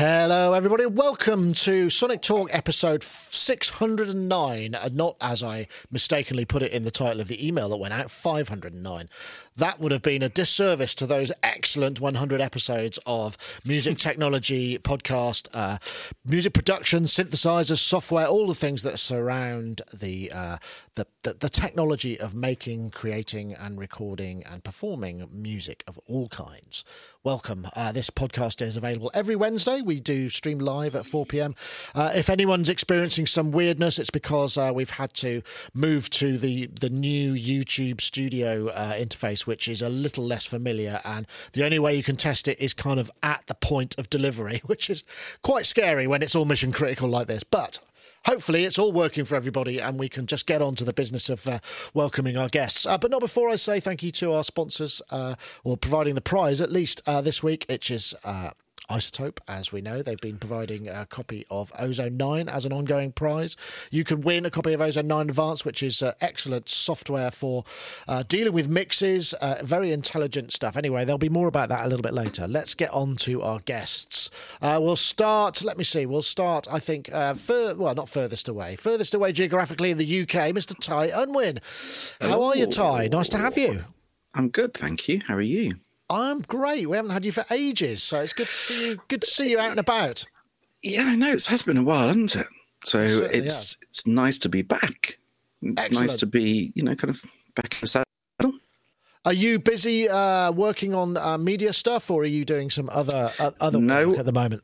Hello, everybody. Welcome to Sonic Talk episode 609. Not, as I mistakenly put it in the title of the email that went out, 509. That would have been a disservice to those excellent 100 episodes of music technology, podcast, music production, synthesizers, software, all the things that surround the technology of making, creating, and recording and performing music of all kinds. Welcome. This podcast is available every Wednesday. We do stream live at 4 p.m. If anyone's experiencing some weirdness, it's because we've had to move to the new YouTube studio interface, which is a little less familiar. And the only way you can test it is kind of at the point of delivery, which is quite scary when it's all mission critical like this. But hopefully it's all working for everybody and we can just get on to the business of welcoming our guests. But not before I say thank you to our sponsors, or providing the prize at least this week, which is Isotope. As we know, they've been providing a copy of Ozone 9 as an ongoing prize. You can win a copy of Ozone 9 Advanced, which is excellent software for dealing with mixes, very intelligent stuff. Anyway, there'll be more about that a little bit later. Let's get on to our guests. We'll start, I think, not furthest away geographically in the UK, Mr. Ty Unwin. How are you, Ty? Nice to have you. I'm good, thank you. How are you? I'm great. We haven't had you for ages, so it's good to see you. Good to see you out and about. Yeah, I know. It has been a while, hasn't it? So it's nice to be back. It's Excellent. Nice to be, kind of back in the saddle. Are you busy working on media stuff, or are you doing some other work at the moment?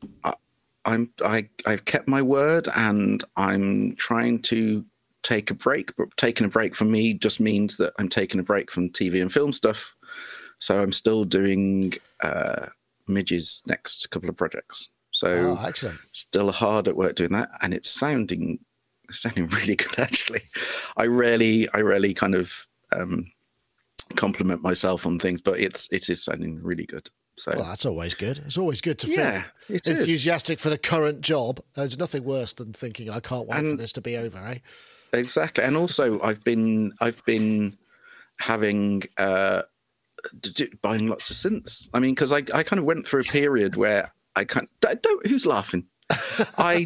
I've kept my word, and I'm trying to take a break. But taking a break for me just means that I'm taking a break from TV and film stuff. So I'm still doing Midge's next couple of projects. So excellent. Still hard at work doing that, and it's sounding really good actually. I rarely kind of compliment myself on things, but it is sounding really good. So that's always good. It's always good to feel enthusiastic for the current job. There's nothing worse than thinking I can't wait for this to be over, eh? Exactly. And also I've been having buying lots of synths. I mean, because I kind of went through a period where who's laughing? I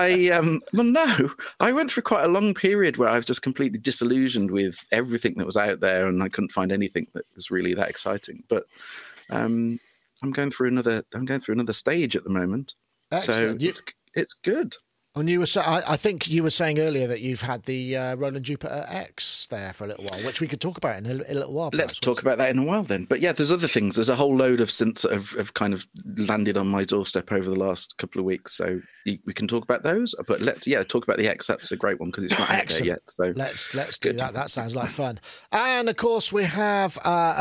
went through quite a long period where I was just completely disillusioned with everything that was out there, and I couldn't find anything that was really that exciting. But I'm going through another stage at the moment. Excellent. So it's good. And I think you were saying earlier that you've had the Roland Jupiter X there for a little while, which we could talk about in a little while. Let's talk about that in a while then. But yeah, there's other things. There's a whole load of synths that have kind of landed on my doorstep over the last couple of weeks. So we can talk about those. But let's talk about the X. That's a great one because it's not out there yet. So let's do that. That sounds like fun. And of course we have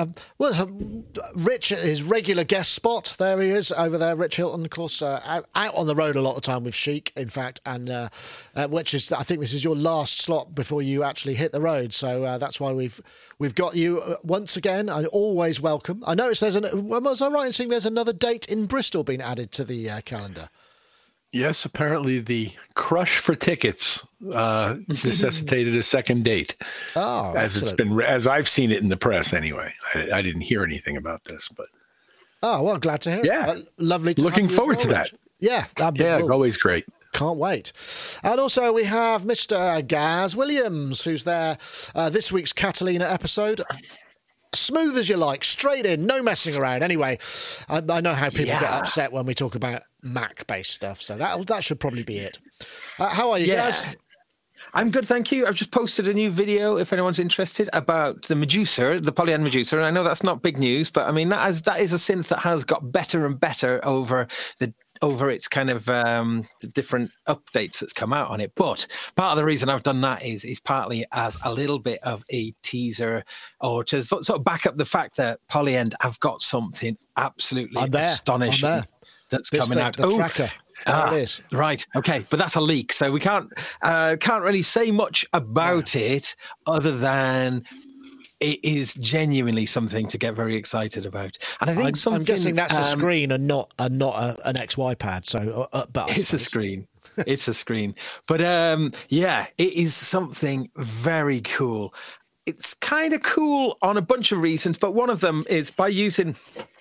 Rich at his regular guest spot. There he is over there, Rich Hilton. Of course, out on the road a lot of the time with Chic, in fact. And which is, I think this is your last slot before you actually hit the road. So that's why we've got you once again. I always welcome. I noticed was I right in saying there's another date in Bristol being added to the calendar? Yes, apparently the crush for tickets necessitated a second date. Oh, as I've seen it in the press anyway. I didn't hear anything about this, but well, glad to hear. Yeah, lovely. Looking forward to that. Yeah, always great. Can't wait. And also we have Mr. Gaz Williams, who's there this week's Catalina episode. Smooth as you like, straight in, no messing around. Anyway, I know how people get upset when we talk about Mac-based stuff, so that should probably be it. How are you guys? I'm good, thank you. I've just posted a new video, if anyone's interested, about the Medusa, the Polyend Medusa. And I know that's not big news, but I mean, that is a synth that has got better and better over its kind of the different updates that's come out on it. But part of the reason I've done that is partly as a little bit of a teaser, or to sort of back up the fact that Polyend have got something absolutely astonishing that's coming out. The tracker. There it is. Right. Okay. But that's a leak. So we can't really say much about it other than it is genuinely something to get very excited about. And I think I'm guessing that's a screen and not an XY pad. So, but it's a screen. It's a screen. But it is something very cool. It's kind of cool on a bunch of reasons, but one of them is by using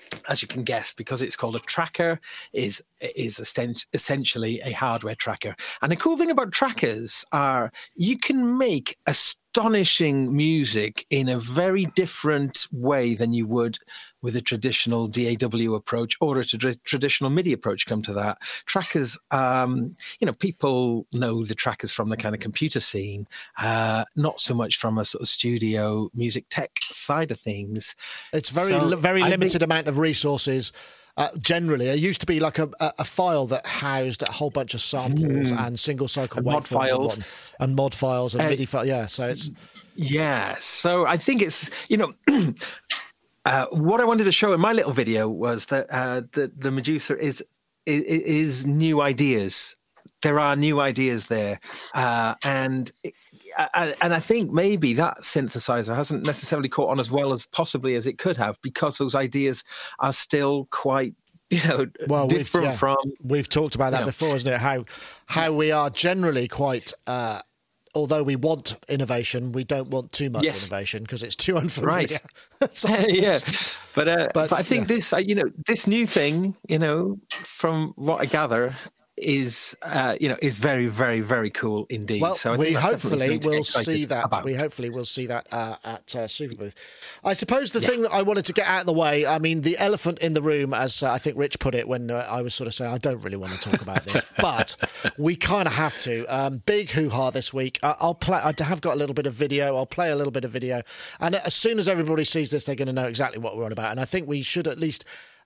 as you can guess, because it's called a tracker, is essentially a hardware tracker. And the cool thing about trackers are you can make astonishing music in a very different way than you would with a traditional DAW approach or a traditional MIDI approach. Come to that, trackers, people know the trackers from the kind of computer scene, not so much from a sort of studio music tech side of things. It's very limited amount of resources. Generally, it used to be like a file that housed a whole bunch of samples and single cycle waveforms and mod files and MIDI files. Yeah, so it's So I think it's what I wanted to show in my little video was that the Medusa is new ideas. There are new ideas there, and I think maybe that synthesizer hasn't necessarily caught on as well as possibly as it could have, because those ideas are still quite, different from. We've talked about that before, isn't it? How we are generally quite. Although we want innovation, we don't want too much innovation because it's too unfamiliar. Right. But I think this, this new thing, from what I gather, is very, very, very cool indeed. Well, so I we think hopefully will see that. About. We hopefully will see that at Superbooth. I suppose the thing that I wanted to get out of the way, I mean, the elephant in the room, as I think Rich put it when I was sort of saying, I don't really want to talk about this, but we kind of have to. Big hoo-ha this week. I have got a little bit of video. I'll play a little bit of video. And as soon as everybody sees this, they're going to know exactly what we're on about. And I think we should at least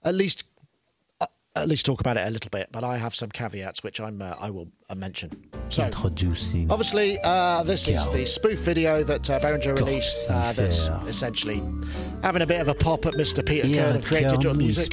talk about it a little bit, but I have some caveats which I will mention. So, obviously, this is the spoof video that Behringer released that's essentially having a bit of a pop at Mr. Peter Kern of Create Digital Music.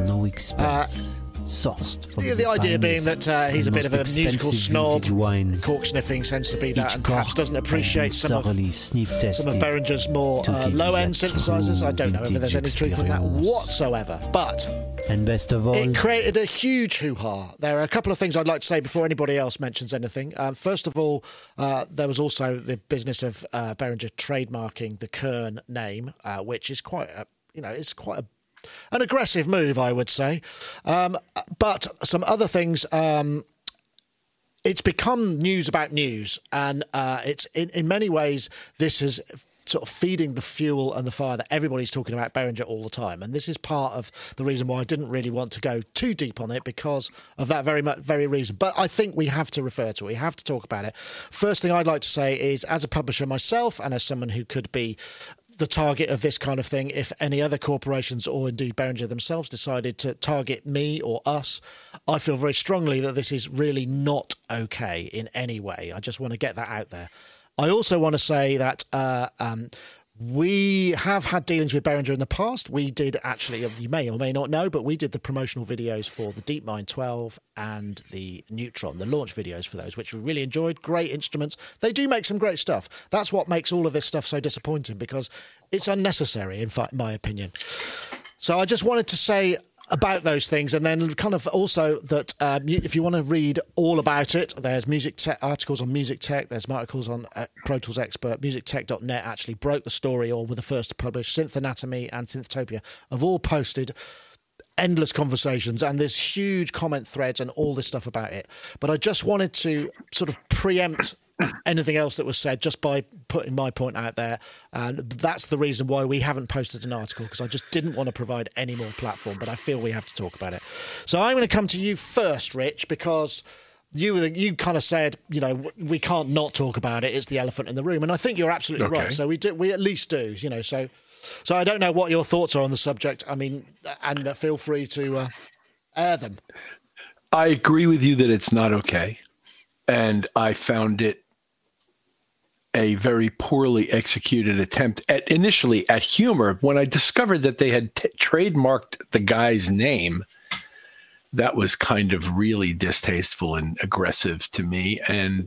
The idea being that he's a bit of a musical snob, cork sniffing tends to be that, and perhaps doesn't appreciate some of Behringer's more low-end synthesizers. I don't know if there's any truth in that whatsoever, but and best of all, it created a huge hoo-ha. There are a couple of things I'd like to say before anybody else mentions anything. First of all, there was also the business of Behringer trademarking the Kern name, which is quite an aggressive move, I would say. But some other things, it's become news about news. And it's in many ways, this is sort of feeding the fuel and the fire that everybody's talking about Behringer all the time. And this is part of the reason why I didn't really want to go too deep on it, because of that very reason. But I think we have to refer to it. We have to talk about it. First thing I'd like to say is, as a publisher myself and as someone who could be the target of this kind of thing, if any other corporations or indeed Behringer themselves decided to target me or us, I feel very strongly that this is really not okay in any way. I just want to get that out there. I also want to say that we have had dealings with Behringer in the past. We did actually, you may or may not know, but we did the promotional videos for the DeepMind 12 and the Neutron, the launch videos for those, which we really enjoyed. Great instruments. They do make some great stuff. That's what makes all of this stuff so disappointing, because it's unnecessary, in fact, in my opinion. So I just wanted to say about those things, and then kind of also that if you want to read all about it, there's music tech articles on Music Tech, there's articles on Pro Tools Expert. MusicTech.net actually broke the story, or were the first to publish. Synth Anatomy and Synthtopia have all posted endless conversations and this huge comment threads and all this stuff about it. But I just wanted to sort of preempt anything else that was said just by putting my point out there, and that's the reason why we haven't posted an article, because I just didn't want to provide any more platform, but I feel we have to talk about it. So I'm going to come to you first, Rich, because you kind of said, we can't not talk about it. It's the elephant in the room, and I think you're absolutely right. So we at least do, so I don't know what your thoughts are on the subject. I mean, and feel free to air them. I agree with you that it's not okay, and I found it a very poorly executed attempt initially at humor. When I discovered that they had trademarked the guy's name, that was kind of really distasteful and aggressive to me. And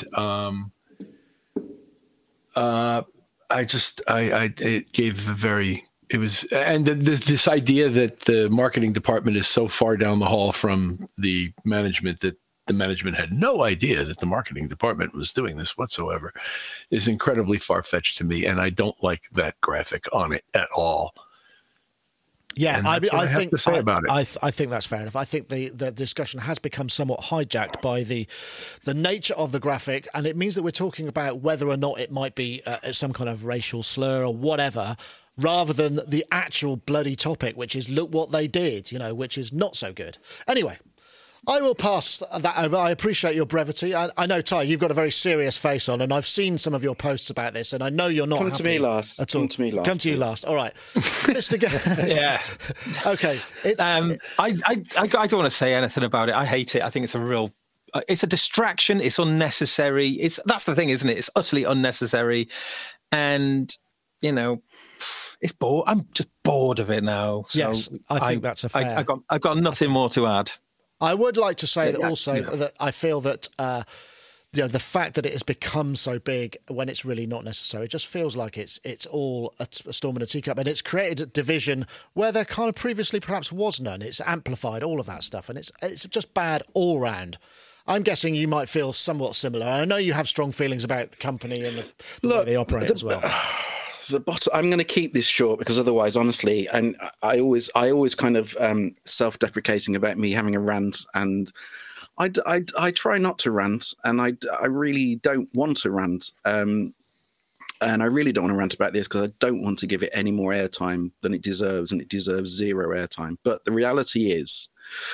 this idea that the marketing department is so far down the hall from the management that the management had no idea that the marketing department was doing this whatsoever is incredibly far-fetched to me, and I don't like that graphic on it at all. Yeah, And that's what I have to say about it. I think that's fair enough. I think the discussion has become somewhat hijacked by the nature of the graphic, and it means that we're talking about whether or not it might be some kind of racial slur or whatever, rather than the actual bloody topic, which is look what they did, which is not so good. Anyway, I will pass that over. I appreciate your brevity. I know, Ty, you've got a very serious face on, and I've seen some of your posts about this, and I know you're not Come to me last. Come to you last. All right. Mr. Yeah. Okay. I don't want to say anything about it. I hate it. I think it's a real... it's a distraction. It's unnecessary. That's the thing, isn't it? It's utterly unnecessary. And, it's bored. I'm just bored of it now. So yes, I think that's a fair... I've got nothing more to add. I would like to say that I feel that the fact that it has become so big when it's really not necessary, it just feels like it's all a storm in a teacup, and it's created a division where there kind of previously perhaps was none. It's amplified all of that stuff, and it's just bad all round. I'm guessing you might feel somewhat similar. I know you have strong feelings about the company and the way they operate as well. I'm going to keep this short because otherwise, honestly, and I always kind of self-deprecating about me having a rant, and I try not to rant, and I really don't want to rant, and I really don't want to rant about this because I don't want to give it any more airtime than it deserves, and it deserves zero airtime. But the reality is,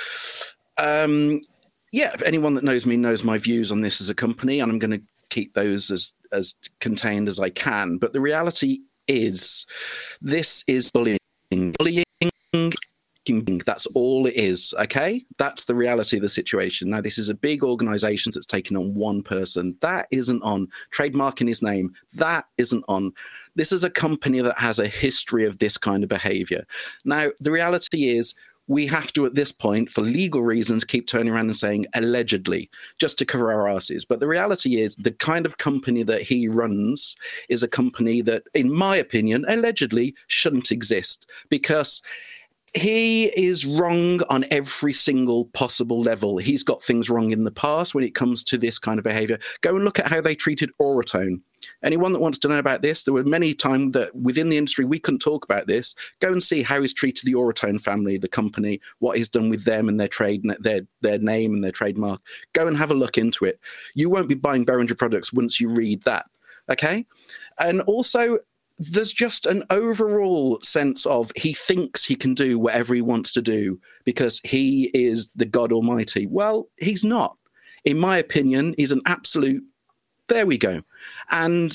anyone that knows me knows my views on this as a company, and I'm going to keep those as contained as I can. But the reality is, this is bullying. That's all it is, okay? That's the reality of the situation. Now, this is a big organisation that's taken on one person. That isn't on trademarking his name. That isn't on. This is a company that has a history of this kind of behaviour. Now, the reality is, we have to, at this point, for legal reasons, keep turning around and saying allegedly, just to cover our asses. But the reality is the kind of company that he runs is a company that, in my opinion, allegedly shouldn't exist, because he is wrong on every single possible level. He's got things wrong in the past when it comes to this kind of behavior. Go and look at how they treated Auratone. Anyone that wants to know about this, there were many times that within the industry we couldn't talk about this. Go and see how he's treated the Auratone family, the company, what he's done with them and their trade, their name and their trademark. Go and have a look into it. You won't be buying Behringer products once you read that, okay? And also, there's just an overall sense of he thinks he can do whatever he wants to do because he is the God Almighty. Well, he's not. In my opinion, he's an absolute... There we go. And,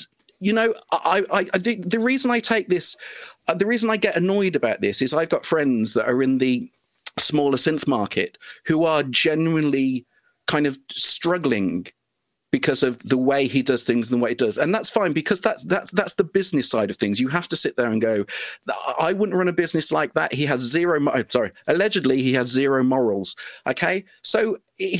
the reason I take this, the reason I get annoyed about this is I've got friends that are in the smaller synth market who are genuinely kind of struggling because of the way he does things and the way he does. And that's fine, because that's the business side of things. You have to sit there and go, I wouldn't run a business like that. He has allegedly he has zero morals. Okay. So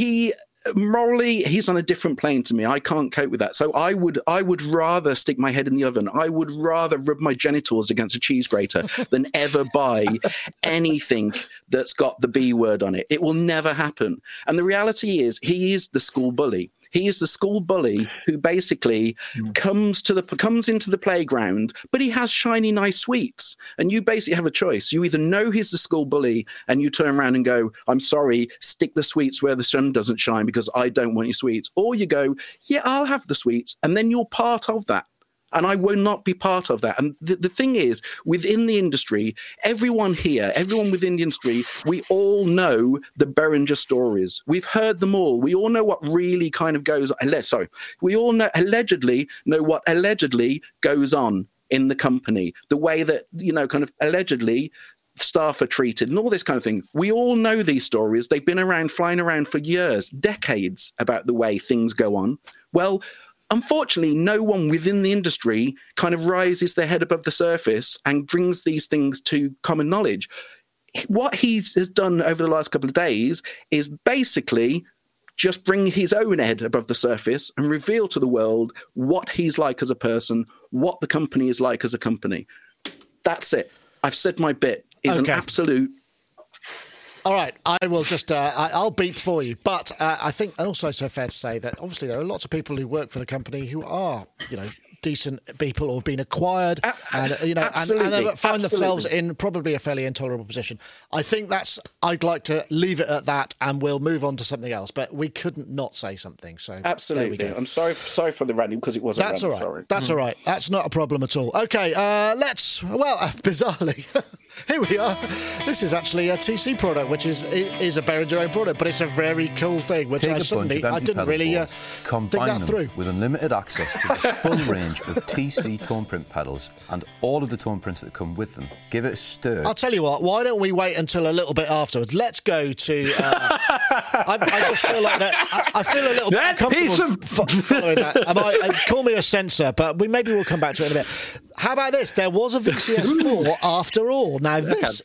he's on a different plane to me. I can't cope with that. So I would rather stick my head in the oven. I would rather rub my genitals against a cheese grater than ever buy anything that's got the B word on it. It will never happen. And the reality is, he is the school bully. He is the school bully who basically comes into the playground, but he has shiny, nice sweets. And you basically have a choice. You either know he's the school bully and you turn around and go, I'm sorry, stick the sweets where the sun doesn't shine because I don't want your sweets. Or you go, yeah, I'll have the sweets. And then you're part of that. And I will not be part of that. And the thing is, within the industry, everyone within the industry, we all know the Behringer stories. We've heard them all. We all know what really kind of goes on. We all allegedly know what allegedly goes on in the company. The way that, kind of allegedly staff are treated and all this kind of thing. We all know these stories. They've been flying around for years, decades, about the way things go on. Well, unfortunately, no one within the industry kind of rises their head above the surface and brings these things to common knowledge. What he has done over the last couple of days is basically just bring his own head above the surface and reveal to the world what he's like as a person, what the company is like as a company. That's it. I've said my bit. He's an absolute... All right, I will just, I'll beep for you. But I think, and also so fair to say that obviously there are lots of people who work for the company who are, decent people who've been acquired and they find themselves in probably a fairly intolerable position. I think I'd like to leave it at that, and we'll move on to something else. But we couldn't not say something. So absolutely, there we go. I'm sorry for the random, because it wasn't. That's all right. Sorry. That's all right. That's not a problem at all. Okay, bizarrely. Here we are. This is actually a TC product, which is a Behringer own product, but it's a very cool thing, which I didn't really think that through. With unlimited access to the full range of TC tone print pedals and all of the tone prints that come with them. Give it a stir. I'll tell you what, why don't we wait until a little bit afterwards? Let's go to... I just feel like that... I feel a little bit uncomfortable following that. Call me a censor, but maybe we'll come back to it in a bit. How about this? There was a VCS4 after all. Now, this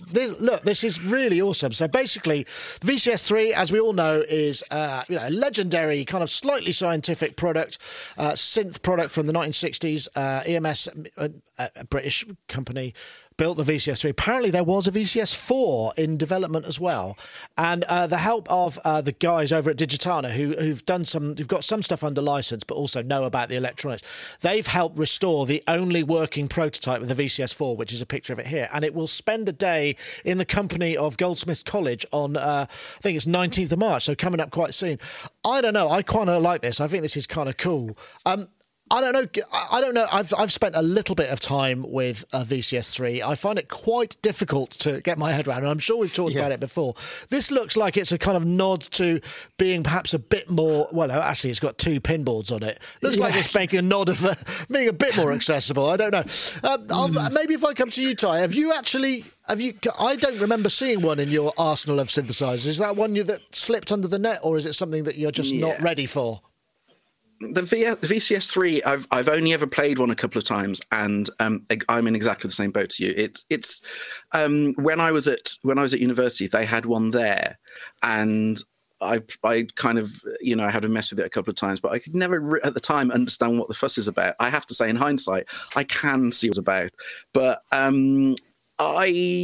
is really awesome. So basically, VCS3, as we all know, is a legendary kind of slightly scientific product, synth product from the 1960s. EMS, a British company, built the VCS3. Apparently, there was a VCS4 in development as well. And the help of the guys over at Digitana, who've got some stuff under license, but also know about the electronics. They've helped restore the only working prototype of the VCS4, which is a picture of it here. And it will spend a day in the company of Goldsmiths College on, I think it's 19th of March, so coming up quite soon. I don't know. I kind of like this. I think this is kind of cool. I don't know. I've spent a little bit of time with VCS3. I find it quite difficult to get my head around, and I'm sure we've talked about it before. This looks like it's a kind of nod to being perhaps a bit more... Well, actually, it's got 2 pinboards on it. Looks like it's making a nod of being a bit more accessible. I don't know. Maybe if I come to you, Ty, have you... I don't remember seeing one in your arsenal of synthesizers. Is that one that slipped under the net, or is it something that you're just not ready for? The VCS3, I've only ever played one a couple of times, and I'm in exactly the same boat as you. It's when I was at university, they had one there, and I kind of I had a mess with it a couple of times, but I could never at the time understand what the fuss is about. I have to say, in hindsight, I can see what it's about, but for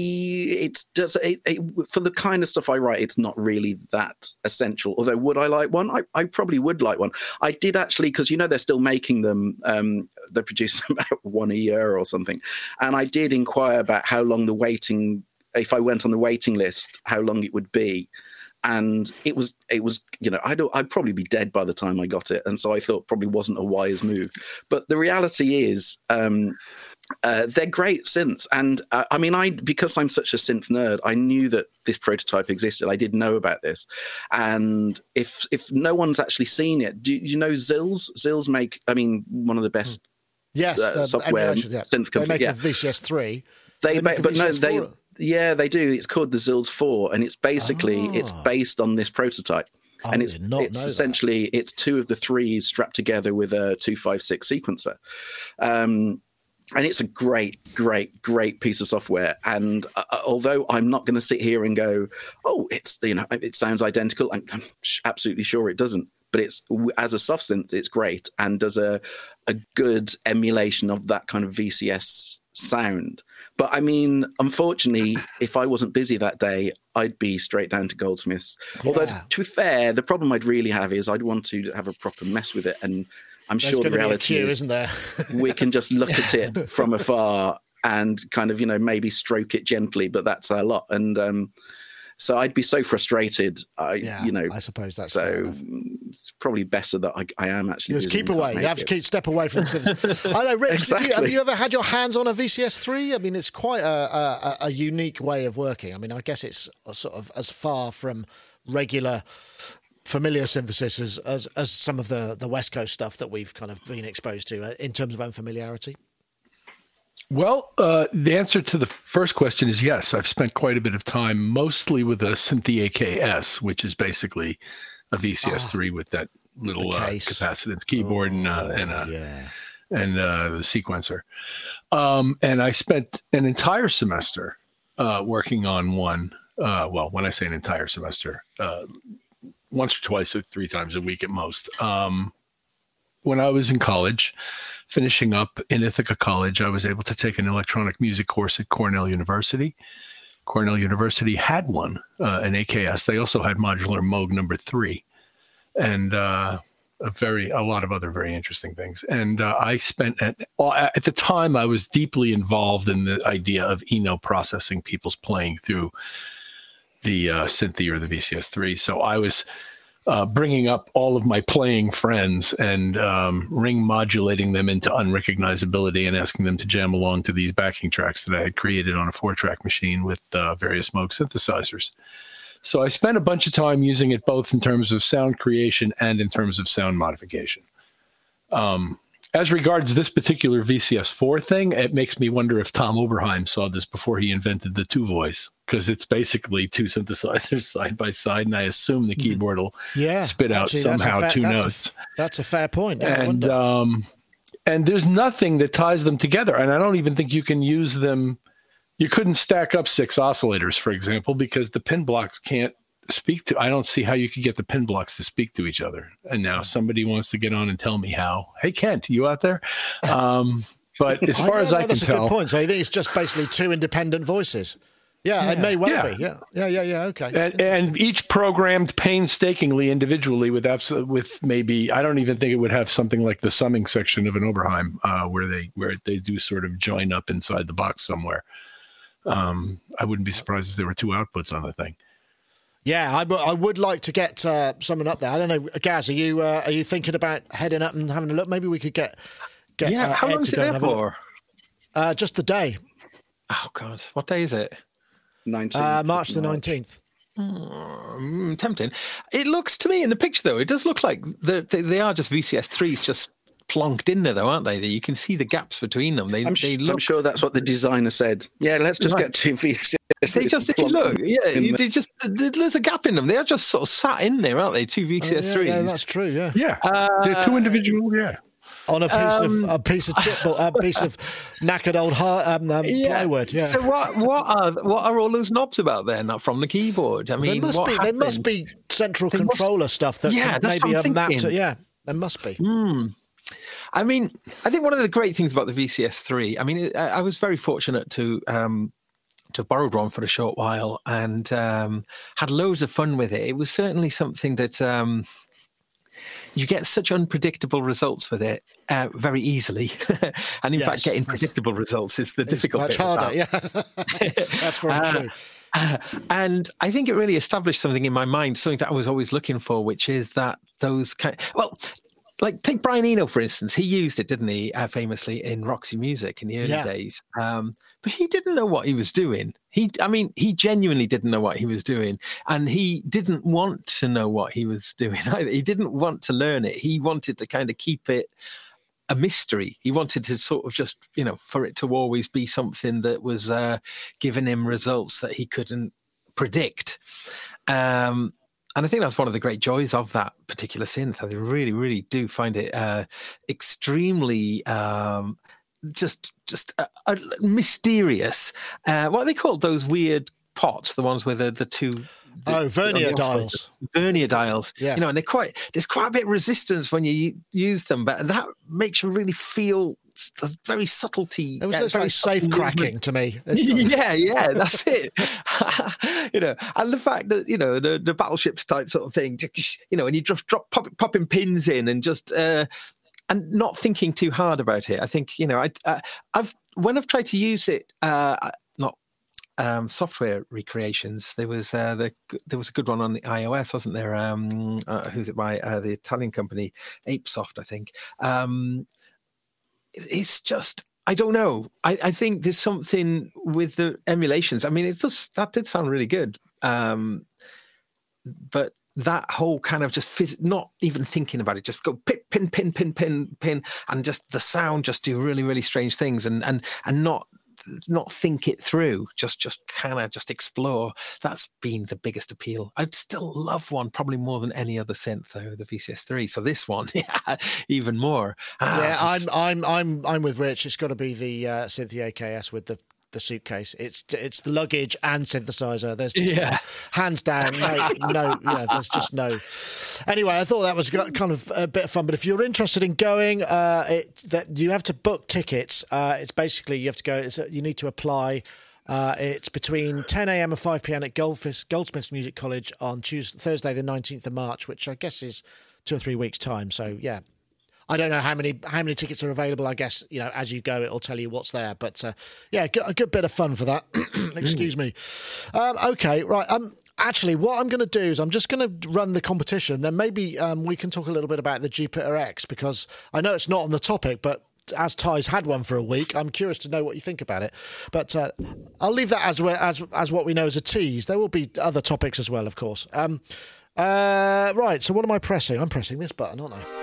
the kind of stuff I write, it's not really that essential. Although, would I like one? I probably would like one. I did actually, because they're still making them. They're producing about one a year or something. And I did inquire about how long the waiting, if I went on the waiting list, how long it would be. And it was I'd probably be dead by the time I got it. And so I thought probably wasn't a wise move. But the reality is, they're great synths. And because I'm such a synth nerd, I knew that this prototype existed. I did know about this. And if no one's actually seen it, do you know Zills? Zills make, one of the best software synth companies. They make a VCS3. They do. It's called the Zills 4, and it's basically it's based on this prototype. And it's essentially it's 2 of the 3s strapped together with a 256 sequencer. And it's a great, great, great piece of software. And although I'm not going to sit here and go, oh, it's it sounds identical, I'm absolutely sure it doesn't. But it's, as a soft synth, it's great and does a good emulation of that kind of VCS sound. But unfortunately, if I wasn't busy that day, I'd be straight down to Goldsmiths. Although, to be fair, the problem I'd really have is I'd want to have a proper mess with it. And I'm sure the reality is, isn't there? We can just look at it from afar and kind of, maybe stroke it gently, but that's a lot. And so I'd be so frustrated. I suppose that's so. It's probably better that I am actually. Just keep away. You have to step away from the. I know, Rich. Exactly. Have you ever had your hands on a VCS3? It's quite a unique way of working. I guess it's sort of as far from regular familiar synthesis as some of the West Coast stuff that we've kind of been exposed to in terms of unfamiliarity. Well, the answer to the first question is yes. I've spent quite a bit of time, mostly with a Synthia KS, which is basically a VCS3 with that little capacitance keyboard and the sequencer. And I spent an entire semester working on one. When I say an entire semester, once or twice or 3 times a week at most. When I was in college, finishing up in Ithaca College, I was able to take an electronic music course at Cornell University. Cornell University had one, an AKS. They also had modular Moog number 3. And a lot of other very interesting things. And I spent at the time I was deeply involved in the idea of Eno processing people's playing through the Synthia or the VCS3. So I was bringing up all of my playing friends and ring modulating them into unrecognizability and asking them to jam along to these backing tracks that I had created on a 4-track machine with various Moog synthesizers. So I spent a bunch of time using it both in terms of sound creation and in terms of sound modification. As regards this particular VCS4 thing, it makes me wonder if Tom Oberheim saw this before he invented the 2-voice, because it's basically 2 synthesizers side by side, and I assume the keyboard will spit out somehow 2 notes. That's a fair point. And there's nothing that ties them together, and I don't even think you can use them. You couldn't stack up 6 oscillators, for example, because the pin blocks can't speak to. I don't see how you could get the pin blocks to speak to each other. And now somebody wants to get on and tell me how. Hey, Kent, you out there? But as far as I can tell, that's a good point. So you think it's just basically 2 independent voices? Yeah, it may well be. Yeah. Okay. And each programmed painstakingly individually with maybe, I don't even think it would have something like the summing section of an Oberheim where they do sort of join up inside the box somewhere. I wouldn't be surprised if there were 2 outputs on the thing. Yeah, I would like to get someone up there. I don't know, Gaz, are you thinking about heading up and having a look? Maybe we could get how long is it there for? Just the day. Oh God, what day is it? 19th, March the 19th. Tempting. It looks to me in the picture though, it does look like they are just VCS3s just plonked in there though, aren't they? You can see the gaps between them. I'm sure that's what the designer said. Yeah, let's just get 2 VCS. They just, if you look, there's a gap in them. They are just sort of sat in there, aren't they? 2 VCS3s. Yeah, that's true. Yeah. They're 2 individual. Yeah. On a piece of chipboard, a piece of knackered old plywood. Yeah. So what are all those knobs about there? Not from the keyboard. I mean, there must be central controller stuff that maybe are mapped. Yeah, there must be. I mean, I think one of the great things about the VCS3. I mean, I was very fortunate to have borrowed one for a short while and had loads of fun with it. It was certainly something that you get such unpredictable results with it very easily. And in fact, getting predictable results is the difficult bit. Much harder, yeah. That's very true. And I think it really established something in my mind, something that I was always looking for, which is that like take Brian Eno, for instance. He used it, didn't he, famously in Roxy Music in the early days. But he didn't know what he was doing. He genuinely didn't know what he was doing. And he didn't want to know what he was doing either. He didn't want to learn it. He wanted to kind of keep it a mystery. He wanted to sort of just, for it to always be something that was giving him results that he couldn't predict. And I think that's one of the great joys of that particular synth. I really, really do find it extremely just mysterious. What are they called? Those weird pots, the ones with the 2... vernier dials. Vernier dials. Yeah. And there's quite a bit of resistance when you use them, but that makes you really feel there's very subtlety. It was like safe cracking to me. Yeah, that's it. And the fact that, the battleships type sort of thing, and you just popping pins in and just, and not thinking too hard about it. I think, when I've tried to use it, software recreations, there was a good one on the iOS, wasn't there? Who's it by? The Italian company, ApeSoft, I think. It's just, I don't know. I think there's something with the emulations. I mean, that did sound really good. But that whole kind of just not even thinking about it, just go pin, and just the sound just do really, really strange things and not think it through, just kind of just explore. That's been the biggest appeal. I'd still love one probably more than any other synth though, the VCS3. So this one, even more. I'm with Rich. It's got to be the Synthia AKS with the suitcase. It's the luggage and synthesizer. There's just hands down no. There's just no. Anyway, I thought that was kind of a bit of fun. But if you're interested in going, you have to book tickets. It's basically you have to go. You need to apply It's between 10 a.m. and 5 p.m. at Goldsmiths Music College on Thursday, the 19th of March, which I guess is 2 or 3 weeks' time. So, yeah. I don't know how many tickets are available. I guess, as you go, it'll tell you what's there. But, a good bit of fun for that. Excuse me. Okay, right. Actually, what I'm going to do is I'm just going to run the competition. Then maybe we can talk a little bit about the Jupiter X, because I know it's not on the topic, but as Ty's had one for a week, I'm curious to know what you think about it. But I'll leave that as what we know as a tease. There will be other topics as well, of course. Right, so what am I pressing? I'm pressing this button, aren't I?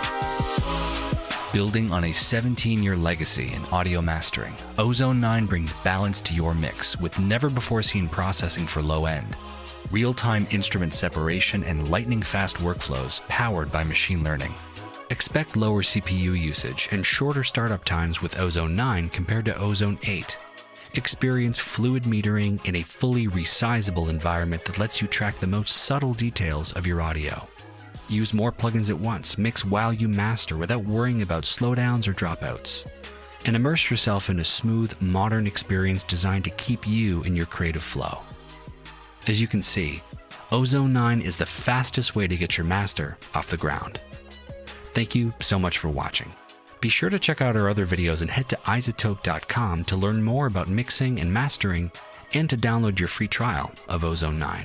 Building on a 17-year legacy in audio mastering, Ozone 9 brings balance to your mix with never-before-seen processing for low-end, real-time instrument separation, and lightning-fast workflows powered by machine learning. Expect lower CPU usage and shorter startup times with Ozone 9 compared to Ozone 8. Experience fluid metering in a fully resizable environment that lets you track the most subtle details of your audio. Use more plugins at once, mix while you master without worrying about slowdowns or dropouts. And immerse yourself in a smooth, modern experience designed to keep you in your creative flow. As you can see, Ozone 9 is the fastest way to get your master off the ground. Thank you so much for watching. Be sure to check out our other videos and head to iZotope.com to learn more about mixing and mastering and to download your free trial of Ozone 9.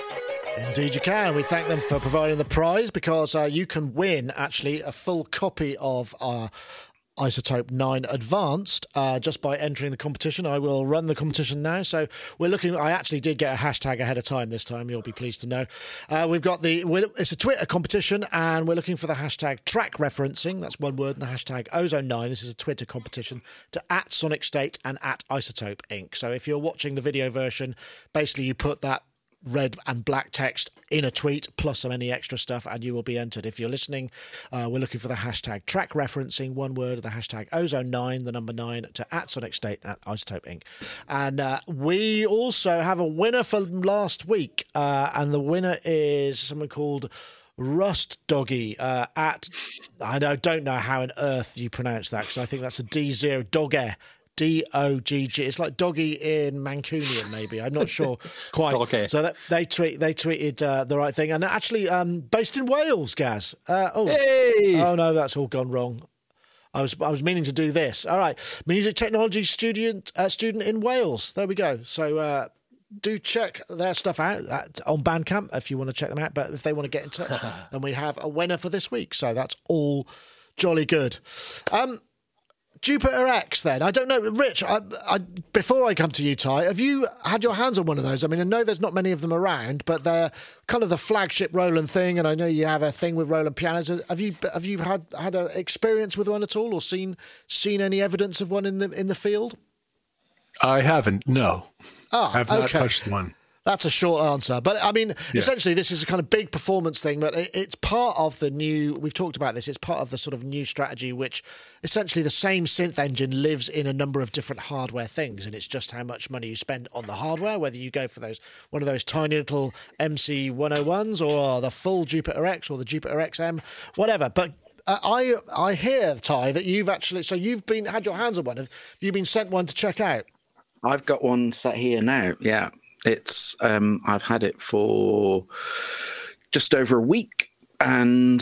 Indeed you can. We thank them for providing the prize, because you can win actually a full copy of our iZotope 9 Advanced just by entering the competition. I will run the competition now. So we're looking. I actually did get a hashtag ahead of time this time. You'll be pleased to know. We've got it's a Twitter competition, and we're looking for the hashtag track referencing. That's one word. And the hashtag Ozone 9. This is a Twitter competition to @SonicState and @iZotope Inc. So if you're watching the video version, basically you put that red and black text in a tweet plus some any extra stuff, and you will be entered. If you're listening, we're looking for the hashtag track referencing, one word, the hashtag Ozone 9, the number 9, to @SonicState and @iZotope Inc. And we also have a winner for last week, and the winner is someone called Rust Doggy I don't know how on earth you pronounce that, because I think that's a D0 Dogge. D-O-G-G. It's like doggy in Mancunian, maybe. I'm not sure quite. Okay. So they tweeted the right thing, and actually based in Wales, Gaz. Hey! Oh no, that's all gone wrong. I was meaning to do this. All right, music technology student in Wales. There we go. So do check their stuff out on Bandcamp if you want to check them out. But if they want to get in touch, then we have a winner for this week. So that's all jolly good. Jupiter X, then. I don't know, Rich, before I come to you, Ty, have you had your hands on one of those? I mean, I know there's not many of them around, but they're kind of the flagship Roland thing, and I know you have a thing with Roland pianos. Have you had an experience with one at all, or seen any evidence of one in the field? I haven't, no. I've not touched one. That's a short answer. But, I mean, essentially, this is a kind of big performance thing, but it's part of the new... We've talked about this. It's part of the sort of new strategy, which essentially the same synth engine lives in a number of different hardware things, and it's just how much money you spend on the hardware, whether you go for one of those tiny little MC101s or the full Jupiter X or the Jupiter XM, whatever. But I hear, Ty, that you've actually... So you've had your hands on one. Have you been sent one to check out? I've got one sat here now, yeah. It's I've had it for just over a week, and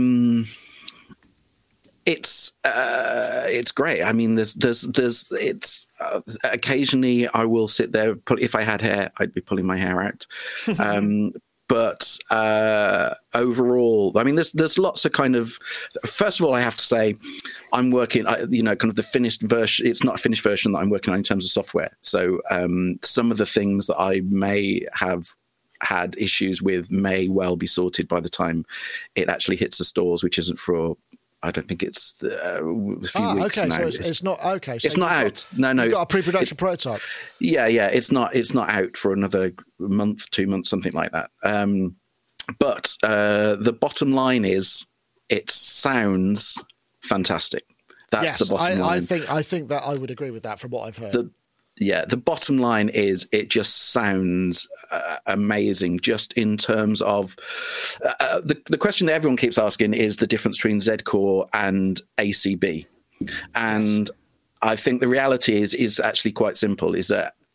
it's great. I mean, it's occasionally I will sit there. If I had hair, I'd be pulling my hair out. But overall, I mean, there's lots of kind of. First of all, I have to say, I'm working, kind of the finished version. It's not a finished version that I'm working on in terms of software. So some of the things that I may have had issues with may well be sorted by the time it actually hits the stores, which isn't for. I don't think it's a few weeks okay, now. So it's not okay. So it's not out. No, you've got a pre-production prototype. Yeah. It's not out for another month, 2 months, something like that. But the bottom line is, it sounds fantastic. That's the bottom line. I think that I would agree with that from what I've heard. The bottom line is it just sounds amazing, just in terms of the question that everyone keeps asking is the difference between Z-Core and ACB. And I think the reality is actually quite simple, is that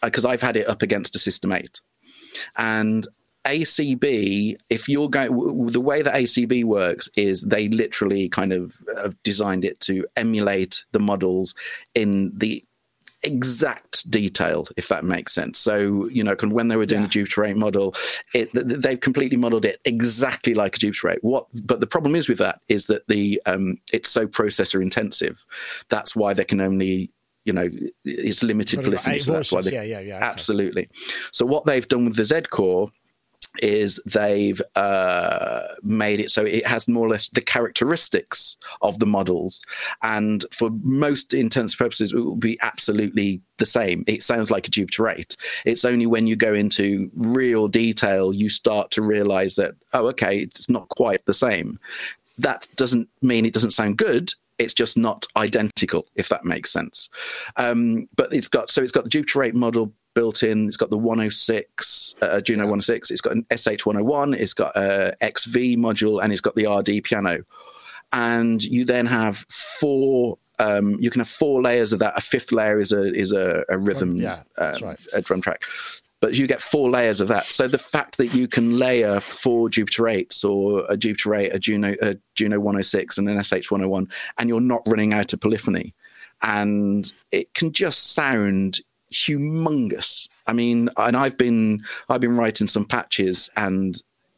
because I've had it up against a System 8. And ACB, if you're going, the way that ACB works is they literally kind of have designed it to emulate the models in the exact detail, if that makes sense. So, you know, when they were doing the Jupiter 8 model, they've completely modeled it exactly like a Jupiter 8. But the problem is with that is that it's so processor intensive. That's why they can only, you know, it's limited polyphony. So that's why okay. Absolutely. So what they've done with the Z Core is they've made it so it has more or less the characteristics of the models, and for most intents and purposes it will be absolutely the same. It sounds like a Jupiter 8. It's only when you go into real detail you start to realize that, oh, okay, it's not quite the same. That doesn't mean it doesn't sound good. It's just not identical, if that makes sense. But it's got the Jupiter 8 model built in. It's got the 106, Juno 106. It's got an SH101. It's got a XV module, and it's got the RD piano. And you then have four. You can have 4 layers of that. A 5th layer is a rhythm, that's right, a drum track. But you get 4 layers of that. So the fact that you can layer 4 Jupiter 8s or a Jupiter 8, a Juno 106, and an SH101, and you're not running out of polyphony, and it can just sound humongous. I mean, and I've been writing some patches, and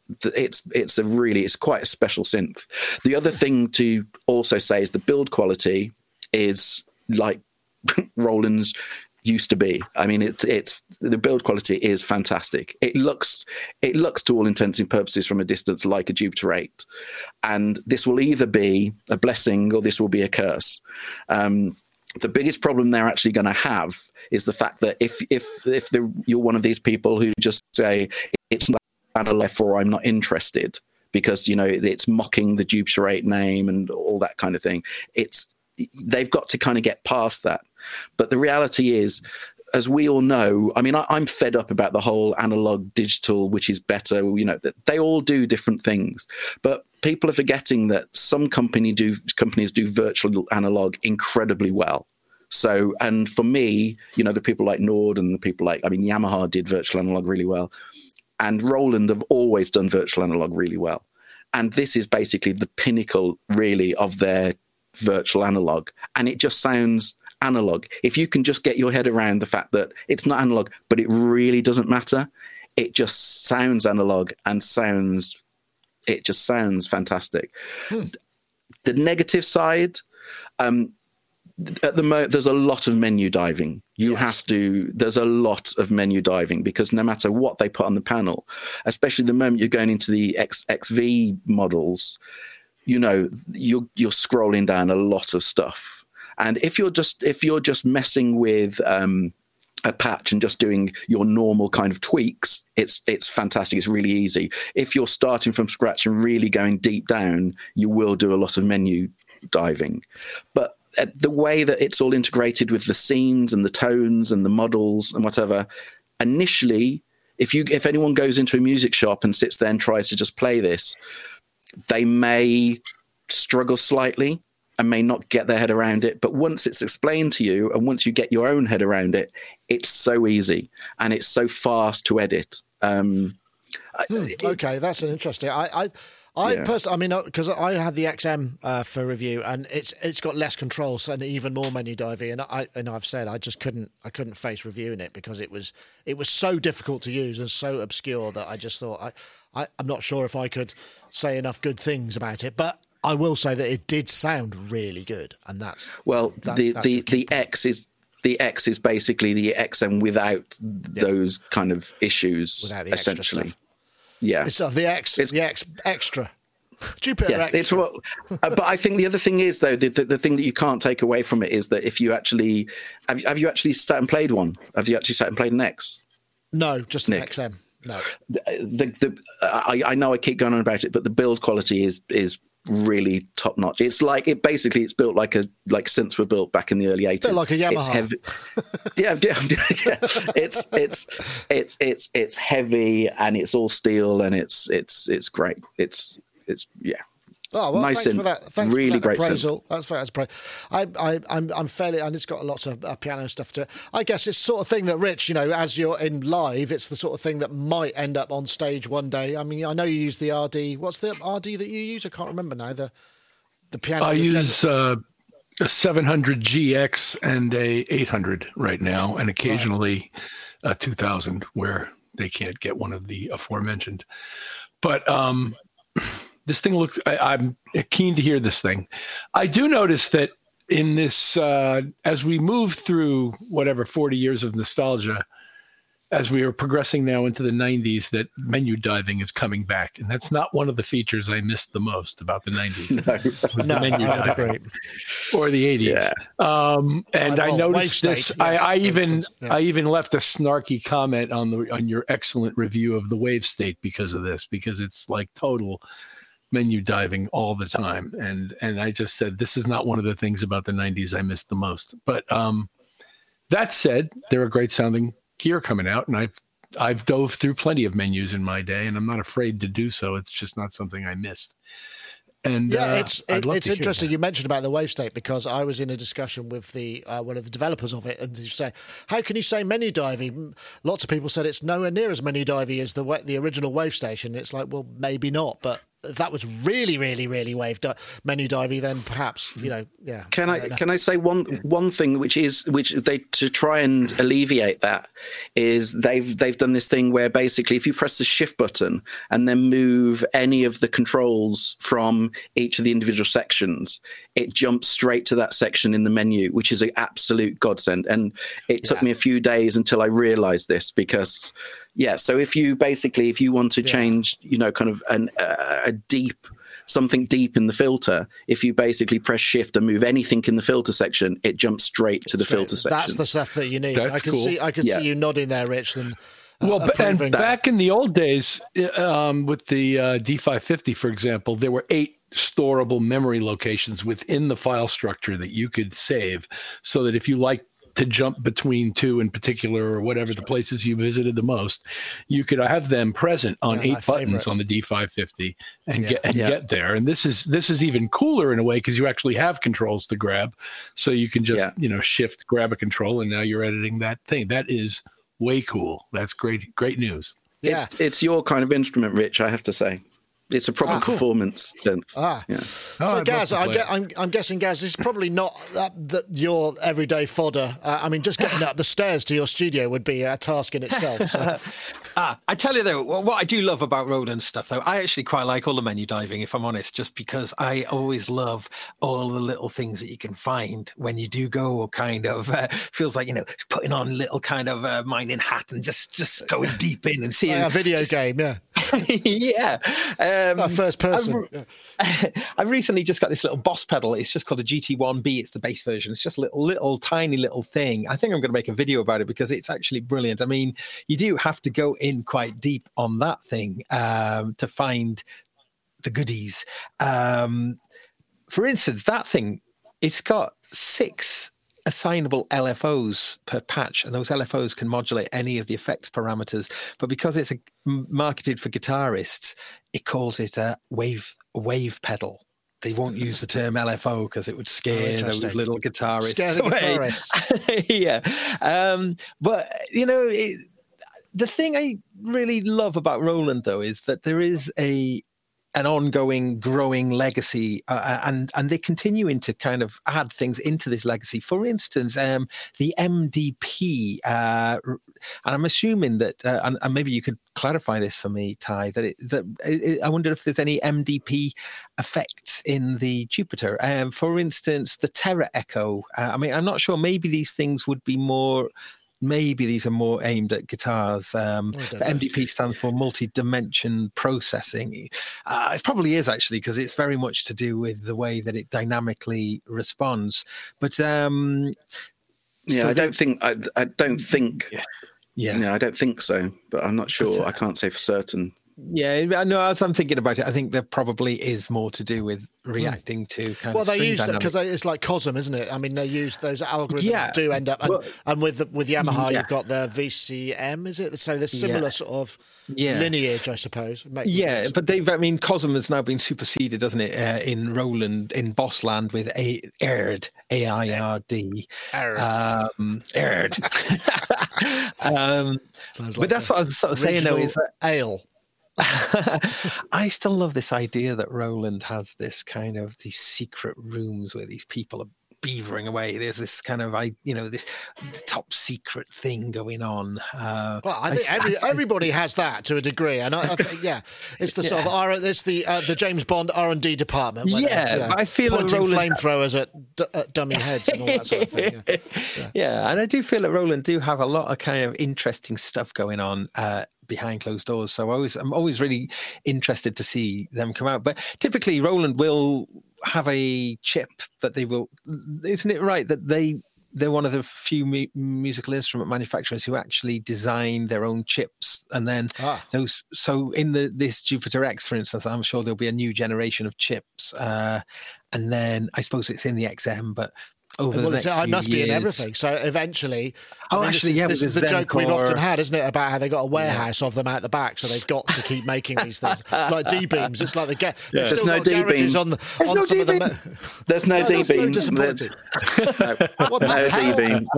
it's quite a special synth. The other thing to also say is the build quality is like Roland's used to be. I mean, it's the build quality is fantastic. It looks to all intents and purposes from a distance like a Jupiter 8, and this will either be a blessing or this will be a curse. The biggest problem they're actually going to have is the fact that if you're one of these people who just say it's not analog or I'm not interested because, you know, it's mocking the Jupiter 8 name and all that kind of thing, they've got to kind of get past that. But the reality is, as we all know, I mean, I'm fed up about the whole analog digital, which is better. You know, that they all do different things, but people are forgetting that some companies do virtual analog incredibly well. So, and for me, you know, the people like Nord and the people like, I mean, Yamaha did virtual analog really well, and Roland have always done virtual analog really well. And this is basically the pinnacle, really, of their virtual analog, and it just sounds analog. If you can just get your head around the fact that it's not analog, but it really doesn't matter, it just sounds analog and it just sounds fantastic. The negative side, at the moment, there's a lot of menu diving. There's a lot of menu diving, because no matter what they put on the panel, especially the moment you're going into the XV models, you know, you're scrolling down a lot of stuff. And if you're just messing with a patch and just doing your normal kind of tweaks, it's fantastic. It's really easy. If you're starting from scratch and really going deep down, you will do a lot of menu diving. But the way that it's all integrated with the scenes and the tones and the models and whatever, initially, if anyone goes into a music shop and sits there and tries to just play this, they may struggle slightly and may not get their head around it. But once it's explained to you and once you get your own head around it, it's so easy and it's so fast to edit. Okay, that's an interesting. I personally, I mean, because I had the XM for review, and it's got less controls and even more menu diving. And I've said I couldn't face reviewing it because it was so difficult to use and so obscure that I just thought I'm not sure if I could say enough good things about it. But I will say that it did sound really good, and that's the X is basically the XM without those kind of issues, without the essentially. Yeah, it's the X extra. Jupiter X. It's what. But I think the other thing is, though, the thing that you can't take away from it is that if you actually have you actually sat and played one? Have you actually sat and played an X? No, just an XM. No. I know I keep going on about it, but the build quality is really top notch. It's like it's built like synths were built back in the early 80s. They're like a Yamaha. It's heavy. Yeah. It's heavy and it's all steel and it's great. It's Oh well, nice thanks for that. Thanks really for that great appraisal. That's I'm fairly, and it's got lots of piano stuff to it. I guess it's the sort of thing that, Rich, as you're in live, it's the sort of thing that might end up on stage one day. I mean, I know you use the RD. What's the RD that you use? I can't remember now. The piano. I use a 700 GX and a 800 right now, and occasionally a 2000 where they can't get one of the aforementioned. But this thing looks, I'm keen to hear this thing. I do notice that in this, as we move through 40 years of nostalgia, as we are progressing now into the 90s, that menu diving is coming back. And that's not one of the features I missed the most about the 90s. No, the menu I diving. agree. Or the 80s. Yeah. And I noticed this. State, yes, I even left a snarky comment on your excellent review of the Wave State because of this, because it's like total menu diving all the time. And I just said, this is not one of the things about the 90s I missed the most. But that said, they're a great sounding gear coming out, and I've dove through plenty of menus in my day, and I'm not afraid to do so. It's just not something I missed. And it's interesting you mentioned about the Wave State, because I was in a discussion with the one of the developers of it, and you say, how can you say menu diving? Lots of people said it's nowhere near as menu diving as the original Wave Station. It's like, well, maybe not, but if that was really, really, really menu diving, then perhaps, yeah. Can I say one thing which they, to try and alleviate that, is they've done this thing where basically if you press the shift button and then move any of the controls from each of the individual sections, it jumps straight to that section in the menu, which is an absolute godsend. And it took me a few days until I realized this, because so if you want to change, kind of something deep in the filter, if you basically press shift and move anything in the filter section, it jumps straight to the filter section. That's the stuff that you need. That's I can cool. see you nodding there, Rich. And back in the old days, with the D550, for example, there were 8 storable memory locations within the file structure that you could save, so that if you like to jump between 2 in particular, or whatever the places you visited the most, you could have them present on 8 buttons on the D550 and get there. And this is even cooler in a way, because you actually have controls to grab, so you can just shift, grab a control, and now you're editing that thing. That is way cool. That's great news. Yeah, it's your kind of instrument, Rich, I have to say. It's a proper performance synth. So, Gaz, I'm guessing, Gaz, this is probably not your everyday fodder. I mean, just getting up the stairs to your studio would be a task in itself. So. I tell you, though, what I do love about Roland stuff, though, I actually quite like all the menu diving, if I'm honest, just because I always love all the little things that you can find when you do go kind of, feels like, putting on a little kind of mining hat and just going deep in and seeing. A video game, yeah. Yeah. First person. I've recently just got this little Boss pedal. It's just called a GT1B. It's the bass version. It's just a little tiny little thing. I think I'm going to make a video about it, because it's actually brilliant. I mean, you do have to go in quite deep on that thing to find the goodies. For instance, that thing, it's got 6 assignable LFOs per patch, and those LFOs can modulate any of the effects parameters. But because it's marketed for guitarists, it calls it a wave pedal. They won't use the term LFO because it would scare those little guitarists. Scare the guitarists. Yeah. But, the thing I really love about Roland, though, is that there is an ongoing, growing legacy, and they continuing to kind of add things into this legacy. For instance, the MDP, and I'm assuming that, and maybe you could clarify this for me, Ty, that I wonder if there's any MDP effects in the Jupiter. For instance, the Terra Echo. I mean, I'm not sure. Maybe these things would be more. Maybe these are more aimed at guitars. MDP stands for multi-dimension processing. It probably is, actually, because it's very much to do with the way that it dynamically responds. But I don't think so, but I'm not sure. I can't say for certain. Yeah, I know. As I'm thinking about it, I think there probably is more to do with reacting to kind Well, of. they string use that dynamics. because it's like COSM, isn't it? I mean, they use those algorithms Yeah, do end up, and with Yamaha, yeah. you've got the VCM, is it? So there's similar sort of Yeah. lineage, I suppose. Yeah, but COSM has now been superseded, doesn't it, in Roland, in Bossland with AIRD, AIRD. AIRD. Sounds But like that's what I was sort of saying, though, is that ale. I still love this idea that Roland has this kind of these secret rooms where these people are beavering away. There's this kind of, this top secret thing going on. Well, I think everybody has that to a degree, and I think, it's the sort of it's the James Bond R&D department. Where but I feel pointing like Roland flamethrowers at dummy heads and all that sort of thing. Yeah, and I do feel that Roland do have a lot of kind of interesting stuff going on behind closed doors. So I'm always really interested to see them come out. But typically, Roland will have a chip that they will. Isn't it right that they're one of the few musical instrument manufacturers who actually design their own chips, and then those. So in this Jupiter X, for instance, I'm sure there'll be a new generation of chips, and then I suppose it's in the XM, but. Over the next few it must be in years. everything. So eventually, this is the joke we've often had, isn't it, about how they got a warehouse of them out the back, so they've got to keep making these things. It's like D-beams. It's like they've still got garages on some of the. There's no D-beam. No D-beam.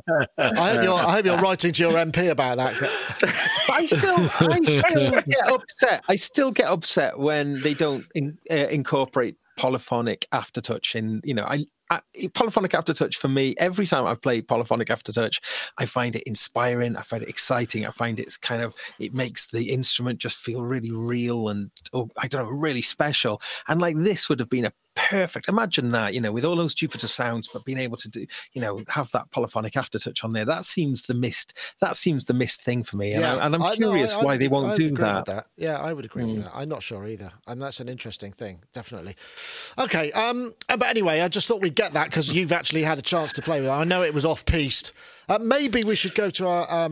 I hope you're writing to your MP about that. I still get upset. I still get upset when they don't incorporate polyphonic aftertouch in. Polyphonic aftertouch for me, every time I've played polyphonic aftertouch, I find it inspiring, I find it exciting, I find it makes the instrument just feel really real and really special. And like this would have been a perfect, imagine that, with all those Jupiter sounds, but being able to do, have that polyphonic aftertouch on there. That seems the missed thing for me. And I'm curious why they won't do that. Yeah, I would agree with that. I'm not sure either. And that's an interesting thing, definitely. Okay, but anyway, I just thought we'd get that because you've actually had a chance to play with it. I know it was off-piste. Maybe we should go to our,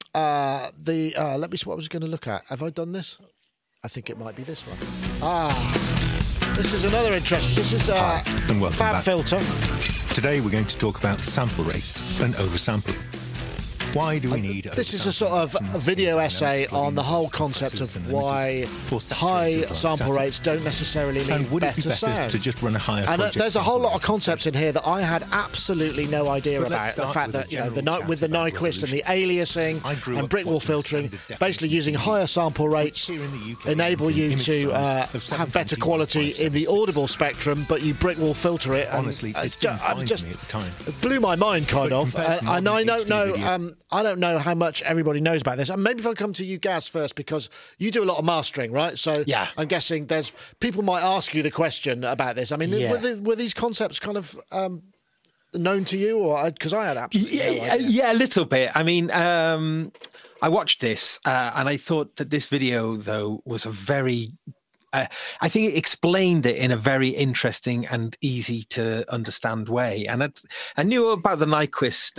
let me see what I was going to look at. Have I done this? I think it might be this one. This is another interest. This is Hi, and welcome back. FabFilter. Today we're going to talk about sample rates and oversampling. Why do we need This is a sort of a video essay on the whole concept of why high sample rates don't necessarily mean and would it be better better sound. to just run a higher And project there's a whole lot of sample rate concepts in here that I had absolutely no idea But let's about. The start fact with that a general with the chat about Nyquist and the resolution. aliasing I grew and up brick wall watching filtering, standard definition basically using TV, higher sample rates here in the UK enable you image to size of have better 17 quality in the 576. audible spectrum, but you brick wall filter it. And Honestly, it seemed fine to me at the time. It blew my mind, kind But of. compared to And I modern don't know. HD video- I don't know how much everybody knows about this. And maybe if I come to you, Gaz, first, because you do a lot of mastering, right? So Yeah. I'm guessing there's people might ask you the question about this. I mean, Yeah. were these concepts kind of known to you, or because I had absolutely no idea. Yeah, a little bit. I mean, I watched this and I thought that this video, though, was a very. I think it explained it in a very interesting and easy to understand way. And I knew about the Nyquist,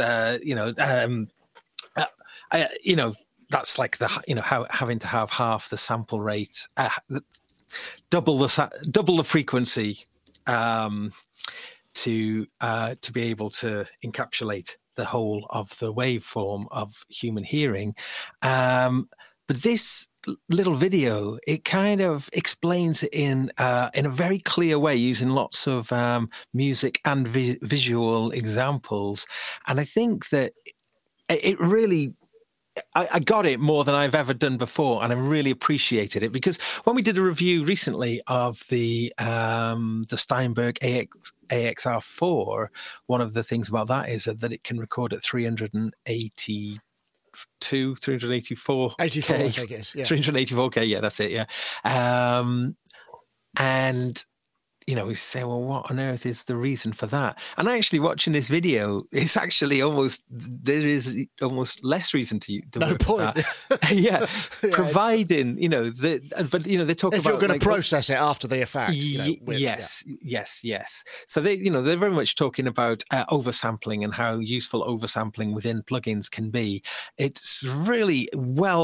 that's like how having to have half the sample rate, double the frequency to be able to encapsulate the whole of the waveform of human hearing. But this little video, it kind of explains it in a very clear way, using lots of music and visual examples. And I think that it really, I got it more than I've ever done before, and I really appreciated it, because when we did a review recently of the Steinberg AXR4, one of the things about that is that it can record at 384 84, I think it is. Yeah. 384K, yeah, that's it, yeah. And we say, well, what on earth is the reason for that? And actually watching this video, it's actually there is almost less reason to no work point. That. Yeah, providing, but they talk if about you're going to process it after the effect. Yes. So they're very much talking about oversampling and how useful oversampling within plugins can be. It's really well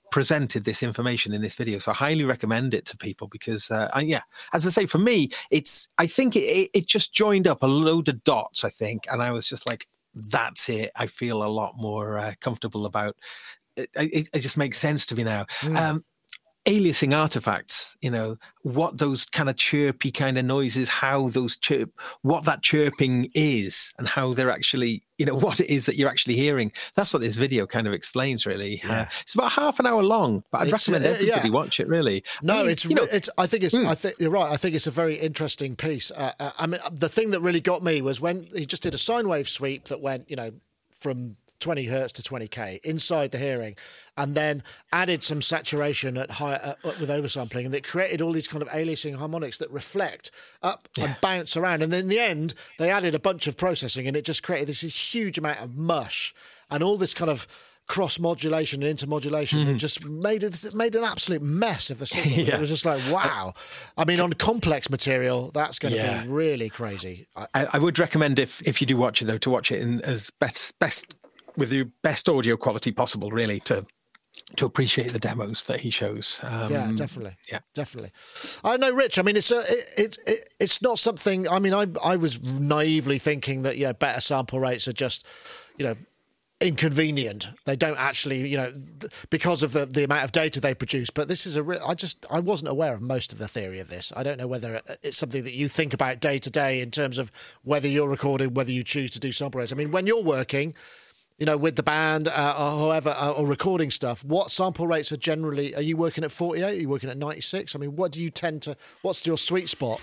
presented this information in this video. So I highly recommend it to people because, as I say, for me, I think it just joined up a load of dots, I think. And I was just like, that's it. I feel a lot more comfortable about it. It just makes sense to me now. Aliasing artifacts, what those kind of chirpy kind of noises, how those what that chirping is and how they're actually, what it is that you're actually hearing. That's what this video kind of explains, really. Yeah. It's about half an hour long, but I'd recommend everybody watch it, really. No, I think you're right. I think it's a very interesting piece. I mean, the thing that really got me was when he just did a sine wave sweep that went, from 20 hertz to 20k inside the hearing, and then added some saturation at high with oversampling, and it created all these kind of aliasing harmonics that reflect up and bounce around. And then in the end, they added a bunch of processing, and it just created this huge amount of mush and all this kind of cross modulation and intermodulation that just made an absolute mess of the signal. It was just like, wow. I mean, on complex material, that's going to be really crazy. I would recommend if you do watch it, though, to watch it in as best with the best audio quality possible, really, to appreciate the demos that he shows. Definitely. I know, Rich. I mean, it's not something. I mean, I was naively thinking that better sample rates are just inconvenient. They don't actually, because of the amount of data they produce. But this is I wasn't aware of most of the theory of this. I don't know whether it's something that you think about day to day in terms of whether you're recording, whether you choose to do sample rates. I mean, when you're working, with the band or however, or recording stuff, what sample rates are you working at 48? Are you working at 96? I mean, what's your sweet spot?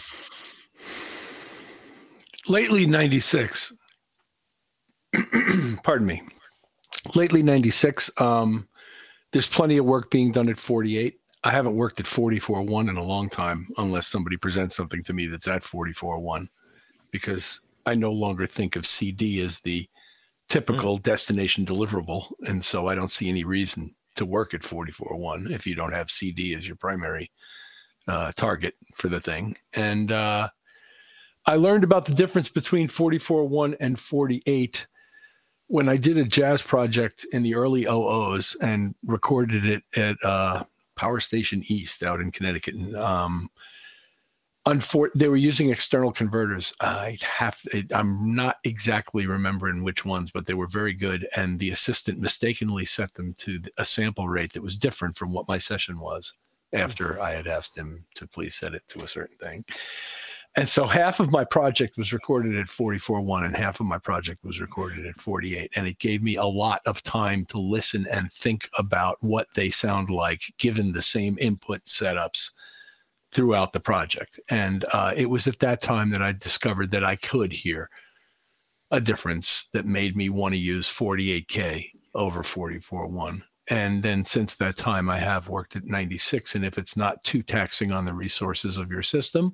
Lately, 96. Pardon me. Lately, 96. There's plenty of work being done at 48. I haven't worked at 44.1 in a long time, unless somebody presents something to me that's at 44.1, because I no longer think of CD as the typical destination deliverable, and so I don't see any reason to work at 44.1 if you don't have CD as your primary target for the thing. And I learned about the difference between 44.1 and 48 when I did a jazz project in the early 00s and recorded it at Power Station East out in Connecticut. They were using external converters. I'm not exactly remembering which ones, but they were very good. And the assistant mistakenly set them to a sample rate that was different from what my session was after I had asked him to please set it to a certain thing. And so half of my project was recorded at 44.1 and half of my project was recorded at 48. And it gave me a lot of time to listen and think about what they sound like given the same input setups throughout the project. And it was at that time that I discovered that I could hear a difference that made me want to use 48K over 44.1. And then since that time, I have worked at 96. And if it's not too taxing on the resources of your system,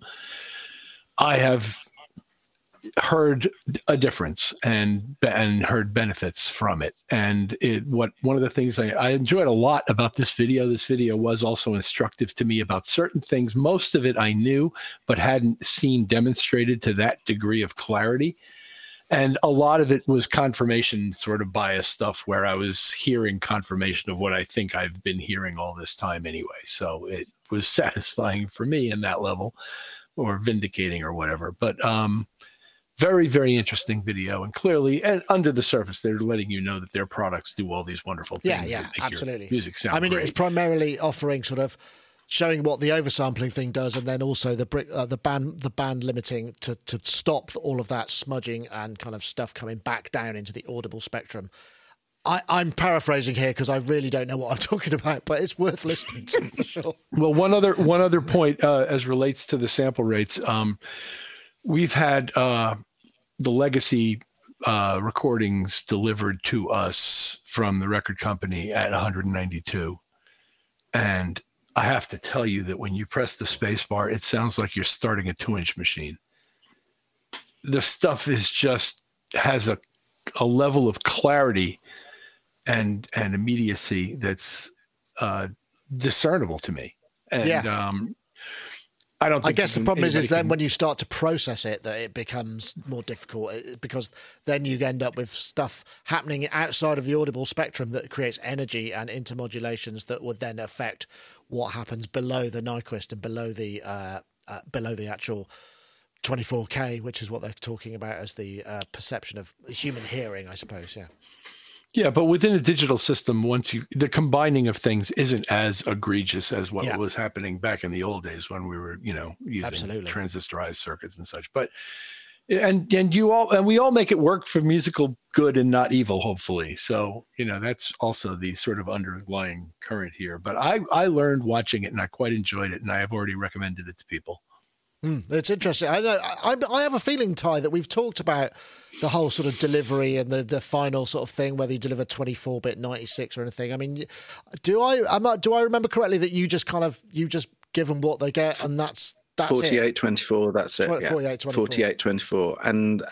I have heard a difference and heard benefits from it. And one of the things I enjoyed a lot about this video was also instructive to me about certain things. Most of it I knew, but hadn't seen demonstrated to that degree of clarity. And a lot of it was confirmation sort of bias stuff where I was hearing confirmation of what I think I've been hearing all this time anyway. So it was satisfying for me in that level, or vindicating or whatever. But very, very interesting video. And clearly, and under the surface, they're letting you know that their products do all these wonderful things. Yeah, that make absolutely. Your music sound great. It's primarily offering sort of showing what the oversampling thing does, and then also the band limiting to stop all of that smudging and kind of stuff coming back down into the audible spectrum. I'm paraphrasing here because I really don't know what I'm talking about, but it's worth listening to for sure. Well, one other point as relates to the sample rates, we've had the legacy recordings delivered to us from the record company at 192, and I have to tell you that when you press the space bar, it sounds like you're starting a 2-inch machine. The stuff has a level of clarity and immediacy that's discernible to me. And I don't. I guess the problem is then can... when you start to process it, that it becomes more difficult, because then you end up with stuff happening outside of the audible spectrum that creates energy and intermodulations that would then affect what happens below the Nyquist and below the actual 24K, which is what they're talking about as the perception of human hearing, I suppose. Yeah. Yeah, but within a digital system, the combining of things isn't as egregious as what was happening back in the old days when we were, using transistorized circuits and such. But and we all make it work for musical good and not evil, hopefully. So that's also the sort of underlying current here. But I learned watching it, and I quite enjoyed it, and I have already recommended it to people. It's interesting. I know. I have a feeling, Ty, that we've talked about the whole sort of delivery and the final sort of thing, whether you deliver 24-bit, 96 or anything. I mean, do I remember correctly that you just give them what they get, and that's 48-24. That's it. 48-24. And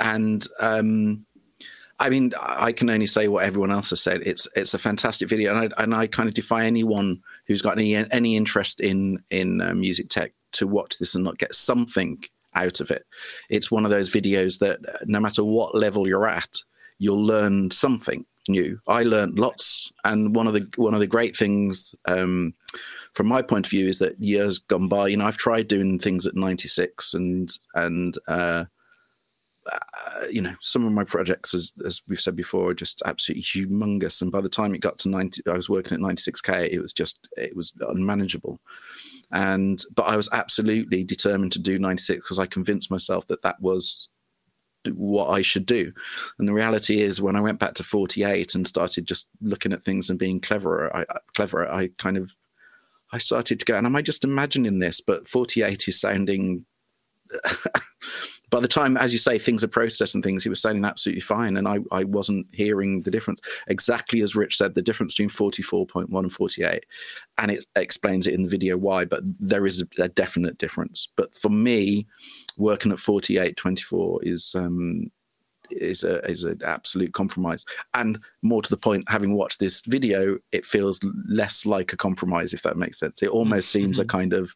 I mean, I can only say what everyone else has said. It's a fantastic video, and I kind of defy anyone who's got any interest in music tech to watch this and not get something out of it. It's one of those videos that no matter what level you're at, you'll learn something new. I learned lots, and one of the great things from my point of view is that years gone by, I've tried doing things at 96 and some of my projects, as we've said before, are just absolutely humongous. And by the time it got to 90, I was working at 96K. It was unmanageable. But I was absolutely determined to do 96 because I convinced myself that was what I should do. And the reality is, when I went back to 48 and started just looking at things and being cleverer, I started to go, and am I just imagining this? But 48 is sounding by the time, as you say, things are processed and things, he was sounding absolutely fine. And I wasn't hearing the difference. Exactly as Rich said, the difference between 44.1 and 48. And it explains it in the video why, but there is a definite difference. But for me, working at 48-24 is an absolute compromise. And more to the point, having watched this video, it feels less like a compromise, if that makes sense. It almost seems a kind of,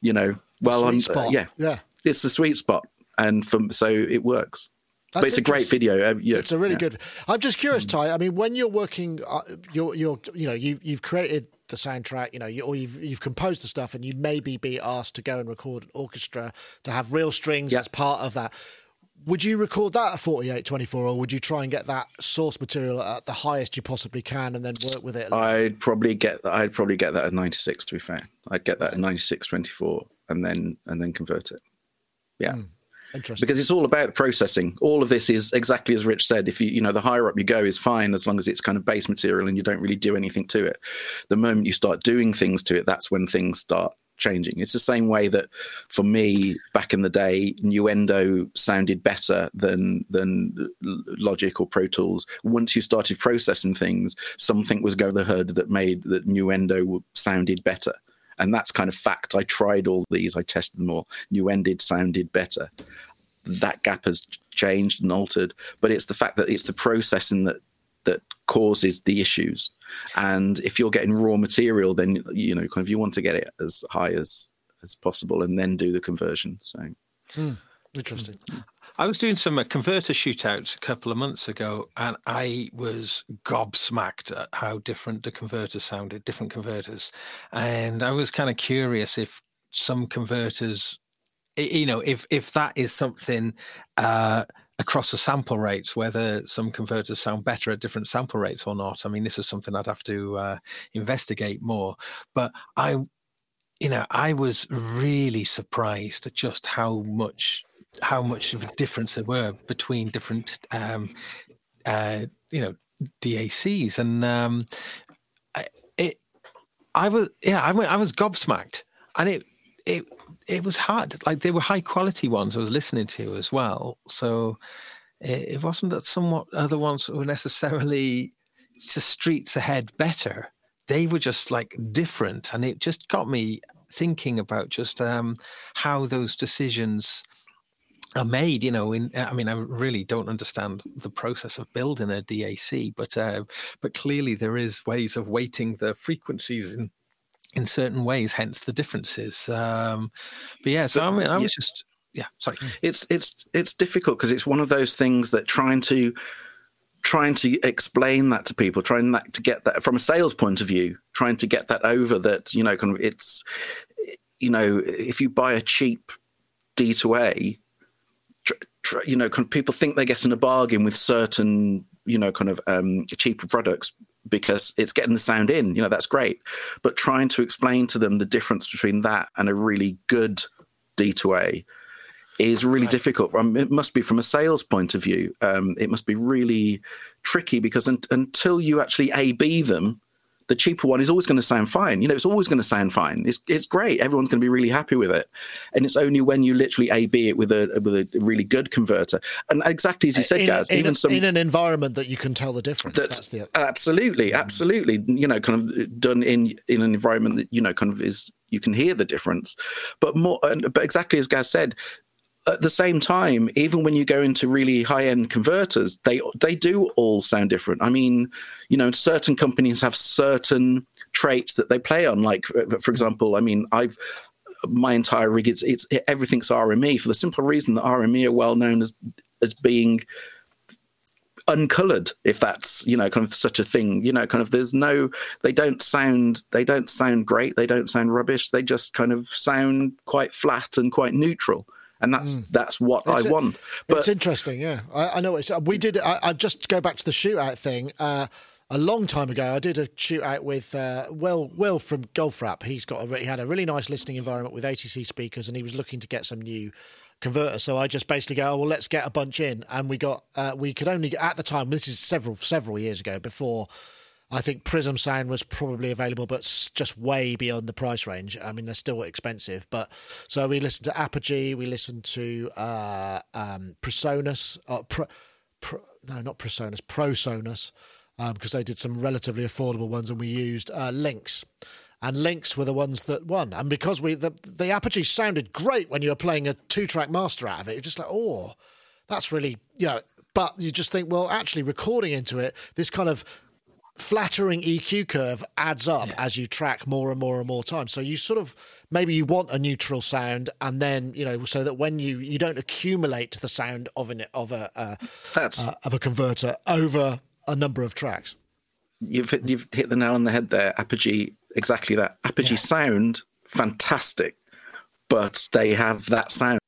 it's the sweet spot. And so it works. But it's a great video. It's a really good. I'm just curious, Ty. I mean, when you're working, you've created the soundtrack, or you've composed the stuff, and you'd maybe be asked to go and record an orchestra to have real strings as part of that. Would you record that at 48-24, or would you try and get that source material at the highest you possibly can and then work with it? I'd probably get that at 96. To be fair, I'd get that at 96-24, and then convert it. Yeah. Interesting. Because it's all about processing. All of this is exactly as Rich said. If the higher up you go is fine, as long as it's kind of base material and you don't really do anything to it. The moment you start doing things to it, that's when things start changing. It's the same way that for me, back in the day, Nuendo sounded better than Logic or Pro Tools. Once you started processing things, something was going to the hood that made that Nuendo sounded better. And that's kind of fact. I tried all these. I tested them all. Nuendo sounded better. That gap has changed and altered. But it's the fact that it's the processing that causes the issues. And if you're getting raw material, then, kind of you want to get it as high as possible and then do the conversion. So interesting. I was doing some converter shootouts a couple of months ago, and I was gobsmacked at how different the converters sounded, different converters. And I was kind of curious if some converters, if that is something across the sample rates, whether some converters sound better at different sample rates or not. I mean, this is something I'd have to investigate more. But I was really surprised at just how much of a difference there were between different, DACs, and I was gobsmacked, and it was hard. Like, they were high quality ones I was listening to as well, so it wasn't that somewhat other ones were necessarily just streets ahead better. They were just like different, and it just got me thinking about just how those decisions are made, I really don't understand the process of building a DAC, but clearly there is ways of weighting the frequencies in certain ways, hence the differences. But yeah, so I mean, I was just, sorry. It's difficult because it's one of those things that trying to explain that to people, trying to get that from a sales point of view, trying to get that over that, you know, kind of it's, you know, if you buy a cheap D2A, you know, kind of people think they're getting a bargain with certain, you know, kind of cheaper products because it's getting the sound in, you know, that's great. But trying to explain to them the difference between that and a really good D2A is really difficult. It must be from a sales point of view. It must be really tricky because until you actually A/B them, the cheaper one is always going to sound fine. You know, it's always going to sound fine. It's great. Everyone's going to be really happy with it. And it's only when you literally A/B it with a really good converter. And exactly as you said, Gaz, in an environment that you can tell the difference. Absolutely. You know, kind of done in an environment that, you know, kind of is, you can hear the difference. But exactly as Gaz said, at the same time, even when you go into really high-end converters, they do all sound different. I mean, you know, certain companies have certain traits that they play on. Like, for example, I mean, my entire rig, everything's RME for the simple reason that RME are well known as being uncolored, if that's, you know, kind of such a thing. You know, kind of they don't sound great, they don't sound rubbish, they just kind of sound quite flat and quite neutral. And that's what I want. But it's interesting, yeah. I know. We did. I just go back to the shootout thing. A long time ago, I did a shootout with Will from Golfrap. He had a really nice listening environment with ATC speakers, and he was looking to get some new converters. So I just basically go, oh, well, let's get a bunch in, and we could only at the time. This is several years ago, before I think Prism Sound was probably available, but just way beyond the price range. I mean, they're still expensive. But so we listened to Apogee, we listened to PreSonus, not PreSonus, ProSonus, because they did some relatively affordable ones, and we used Lynx. And Lynx were the ones that won. And because the Apogee sounded great when you were playing a 2-track master out of it, you're just like, oh, that's really, you know, but you just think, well, actually recording into it, this kind of flattering EQ curve adds up as you track more and more and more time. So you sort of, maybe you want a neutral sound, and then, you know, so that when you don't accumulate the sound of a converter over a number of tracks. You've hit the nail on the head there. Apogee, exactly that. Apogee sound fantastic, but they have that sound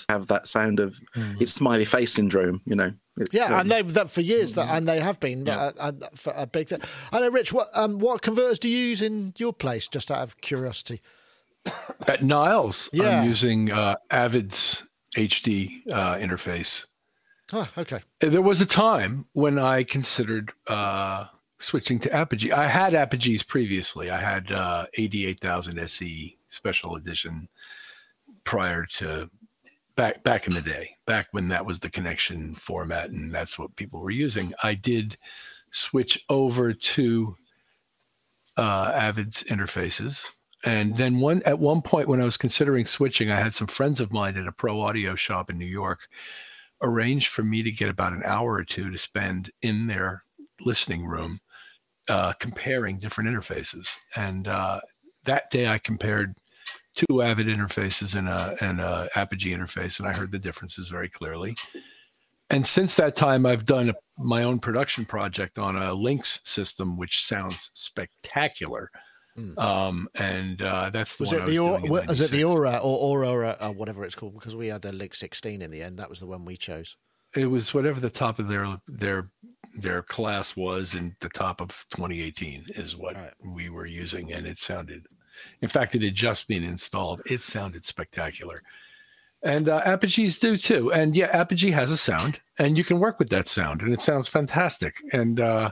of it's smiley face syndrome, you know. And they've that for years, and they have been for a big thing. I know, Rich, what converters do you use in your place, just out of curiosity? At Niles, I'm using Avid's HD interface. Oh, okay. There was a time when I considered switching to Apogee. I had Apogees previously. I had AD8000 SE Special Edition prior to back in the day, back when that was the connection format and that's what people were using. I did switch over to Avid's interfaces. And then at one point when I was considering switching, I had some friends of mine at a pro audio shop in New York arranged for me to get about an hour or two to spend in their listening room comparing different interfaces. And that day I compared 2 Avid interfaces and a Apogee interface, and I heard the differences very clearly. And since that time, I've done my own production project on a Lynx system, which sounds spectacular. And that's the one. Was it the Aura or Aurora, whatever it's called? Because we had the Lynx 16 in the end. That was the one we chose. It was whatever the top of their class was, in the top of 2018 is what we were using, and it sounded. In fact, it had just been installed. It sounded spectacular. And Apogees do too. And yeah, Apogee has a sound, and you can work with that sound, and it sounds fantastic. And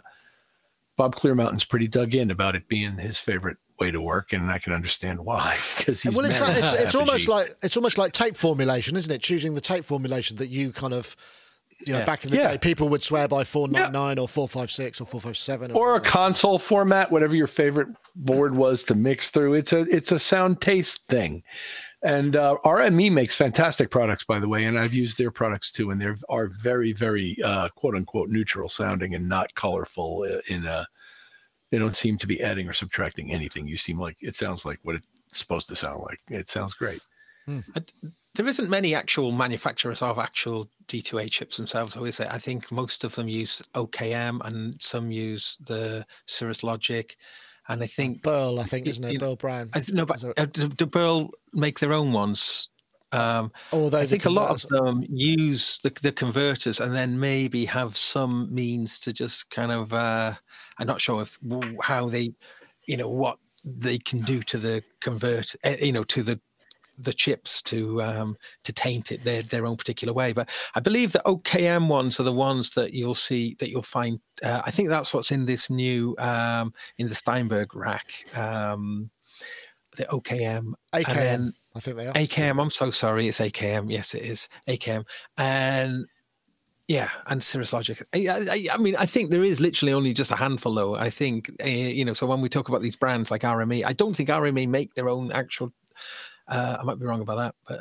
Bob Clearmountain's pretty dug in about it being his favorite way to work, and I can understand why. Because it's almost like tape formulation, isn't it? Choosing the tape formulation that you kind of. You know, back in the day, people would swear by 499 or 456 or 457, or a console format, whatever your favorite board was to mix through. It's a sound taste thing, and RME makes fantastic products, by the way, and I've used their products too, and they are very, very quote unquote neutral sounding and not colorful in They don't seem to be adding or subtracting anything. It sounds like what it's supposed to sound like. It sounds great. There isn't many actual manufacturers of actual D2A chips themselves, though, is it? I think most of them use OKM and some use the Cirrus Logic. And I think Burl, isn't it? Burl Brown. Do Burl make their own ones? I think a lot of them use the converters and then maybe have some means to just kind of, I'm not sure how they, what they can do to the to the chips to taint it their own particular way. But I believe the OKM ones are the ones that you'll find. I think that's what's in this new in the Steinberg rack. The OKM. AKM, I think they are. AKM, I'm so sorry, it's AKM. Yes, it is AKM. And Cirrus Logic. I mean, I think there is literally only just a handful, though. I think, so when we talk about these brands like RME, I don't think RME make their own actual... I might be wrong about that, but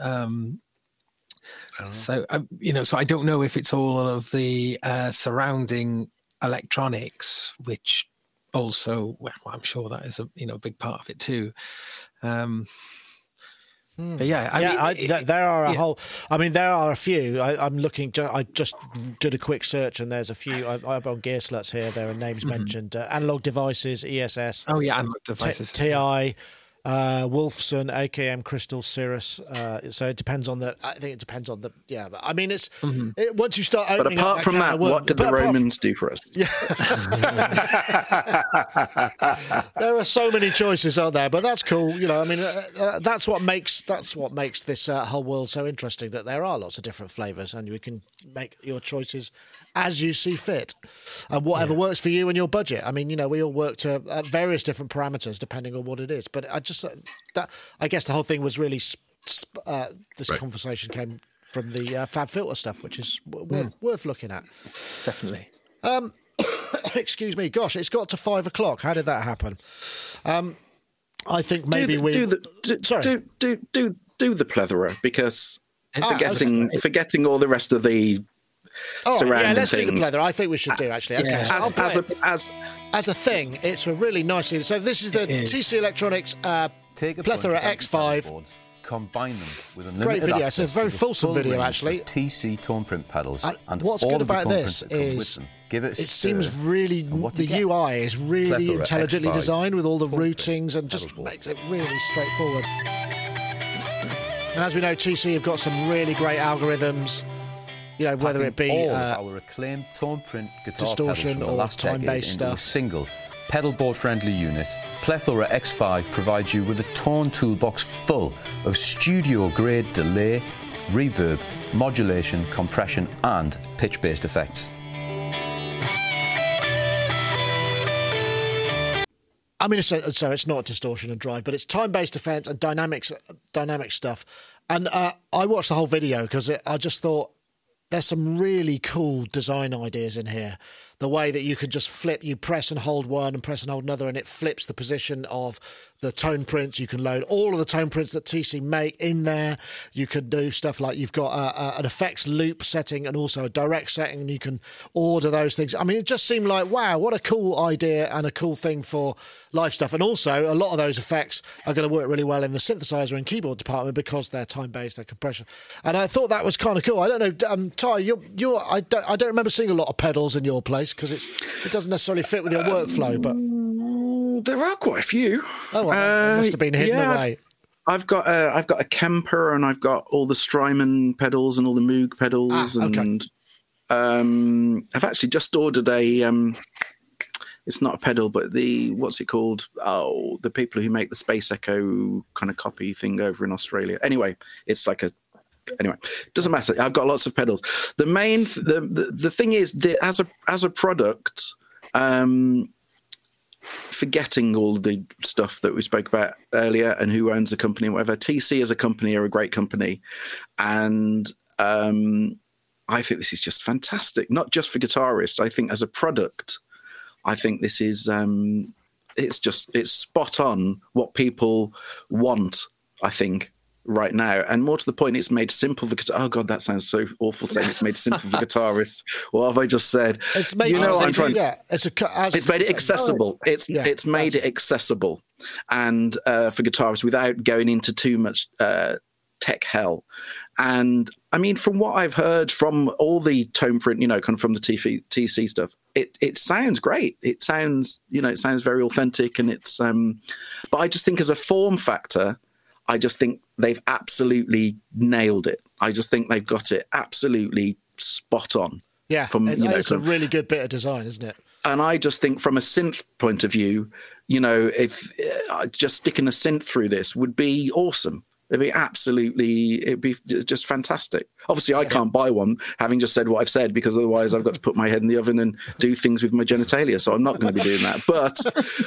so I don't know if it's all of the surrounding electronics, which also, I'm sure that is a big part of it too. But there are a few. I'm looking. I just did a quick search, and there's a few. I'm on Gearsluts here. There are names mentioned: Analog Devices, ESS. Oh yeah, Analog Devices. TI. Wolfson, AKM, Crystal, Cirrus. So it depends on the. I think it depends on the. Yeah, but I mean, once you start opening. But apart from that, what did the Romans do for us? Yeah. There are so many choices, aren't there? But that's cool. I mean, that's what makes this whole world so interesting. That there are lots of different flavors, and you can make your choices as you see fit, and whatever works for you and your budget. I mean, we all work to various different parameters depending on what it is. But I guess the whole thing was really this conversation came from the FabFilter stuff, which is worth looking at. Definitely. Excuse me. Gosh, it's got to 5 o'clock. How did that happen? I think maybe do the plethora, because forgetting all the rest of the. Let's do the plethora. I think we should do, actually. Okay. As a thing, it's a really nicely. So this is the TC Electronics Plethora X5. Boards, combine them with unlimited great video. It's a very fulsome video, actually. TC tone print pedals. And what's good about this is it seems really the UI is really intelligently designed with all the routings and just makes it really straightforward. And as we know, TC have got some really great algorithms. Whether it be our acclaimed tone print guitar distortion or time-based stuff. A single pedal board friendly unit, Plethora X5 provides you with a tone toolbox full of studio grade delay, reverb, modulation, compression, and pitch-based effects. I mean, so it's not distortion and drive, but it's time-based effects and dynamic stuff. And I watched the whole video because I just thought, there's some really cool design ideas in here. The way that you can just flip, you press and hold one and press and hold another, and it flips the position of the tone prints. You can load all of the tone prints that TC make in there. You can do stuff like you've got an effects loop setting and also a direct setting, and you can order those things. I mean, it just seemed like, wow, what a cool idea and a cool thing for live stuff. And also, a lot of those effects are going to work really well in the synthesizer and keyboard department because they're time-based, they're compression. And I thought that was kind of cool. I don't know, Ty, I don't remember seeing a lot of pedals in your place because it doesn't necessarily fit with your workflow, but there are quite a few. Oh, well, it must have been hidden away. I've got a Kemper, and I've got all the Strymon pedals and all the Moog pedals, and I've actually just ordered a. It's not a pedal, but what's it called? Oh, the people who make the Space Echo kind of copy thing over in Australia. Anyway, it's like Anyway, doesn't matter. I've got lots of pedals. The main, the thing is that as a product, forgetting all the stuff that we spoke about earlier and who owns the company and whatever, TC as a company are a great company, and I think this is just fantastic. Not just for guitarists. I think as a product, I think this is it's spot on what people want. I think. right now, and more to the point, it's made simple for guitar. Oh god, that sounds so awful saying it's made simple for guitarists. What have I just said? It's made, it's made it accessible. It's made it accessible, and for guitarists without going into too much tech hell. And I mean, from what I've heard from all the tone print, kind of from the TC stuff, it sounds great. It sounds very authentic, and it's. But I just think as a form factor, I just think they've absolutely nailed it. I just think they've got it absolutely spot on. Yeah, it's a really good bit of design, isn't it? And I just think from a synth point of view, if just sticking a synth through this would be awesome. It'd be just fantastic. Obviously, I can't buy one, having just said what I've said, because otherwise I've got to put my head in the oven and do things with my genitalia. So I'm not going to be doing that. But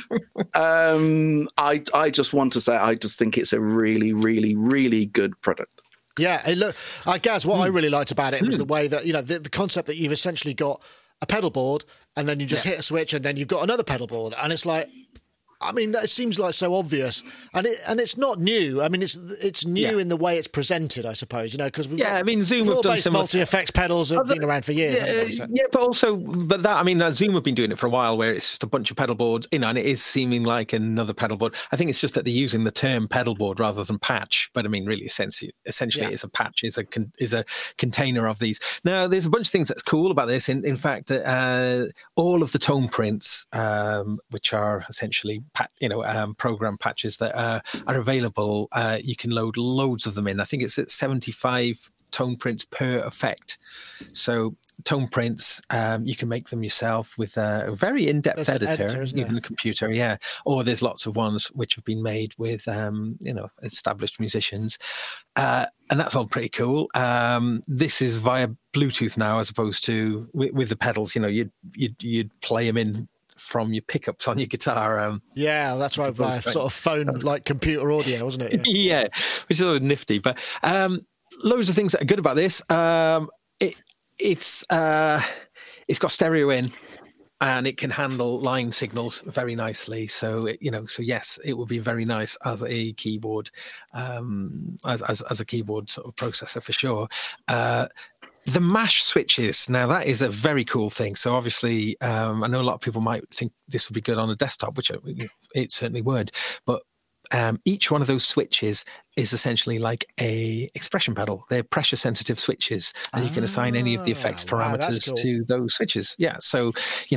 I just want to say, I just think it's a really, really, really good product. Yeah, I guess what I really liked about it was the way that, the concept that you've essentially got a pedal board and then you just hit a switch and then you've got another pedal board. And it's like, I mean, it seems like so obvious, and it's not new. I mean, it's new in the way it's presented, I suppose. Because Zoom have done some multi-effects pedals have been around for years. But Zoom have been doing it for a while, where it's just a bunch of pedal boards, and it is seeming like another pedal board. I think it's just that they're using the term pedal board rather than patch. But I mean, really, essentially, it's a patch, is a container of these. Now, there's a bunch of things that's cool about this. In fact, all of the tone prints, which are essentially program patches that are available. You can load loads of them in. I think it's at 75 tone prints per effect. So tone prints, you can make them yourself with a very in-depth editor, even a computer. Yeah. Or there's lots of ones which have been made with, established musicians. And that's all pretty cool. This is via Bluetooth now, as opposed to with the pedals. You'd play them in from your pickups on your guitar. That's right, by sort of phone like computer audio, wasn't it? Yeah, which is always nifty. But loads of things that are good about this. It's got stereo in, and it can handle line signals very nicely. So yes, it would be very nice as a keyboard, as a keyboard sort of processor for sure. The mash switches, now that is a very cool thing. So obviously, I know a lot of people might think this would be good on a desktop, which it certainly would. But each one of those switches is essentially like a expression pedal. They're pressure sensitive switches, and you can assign any of the effects parameters to those switches. Yeah, so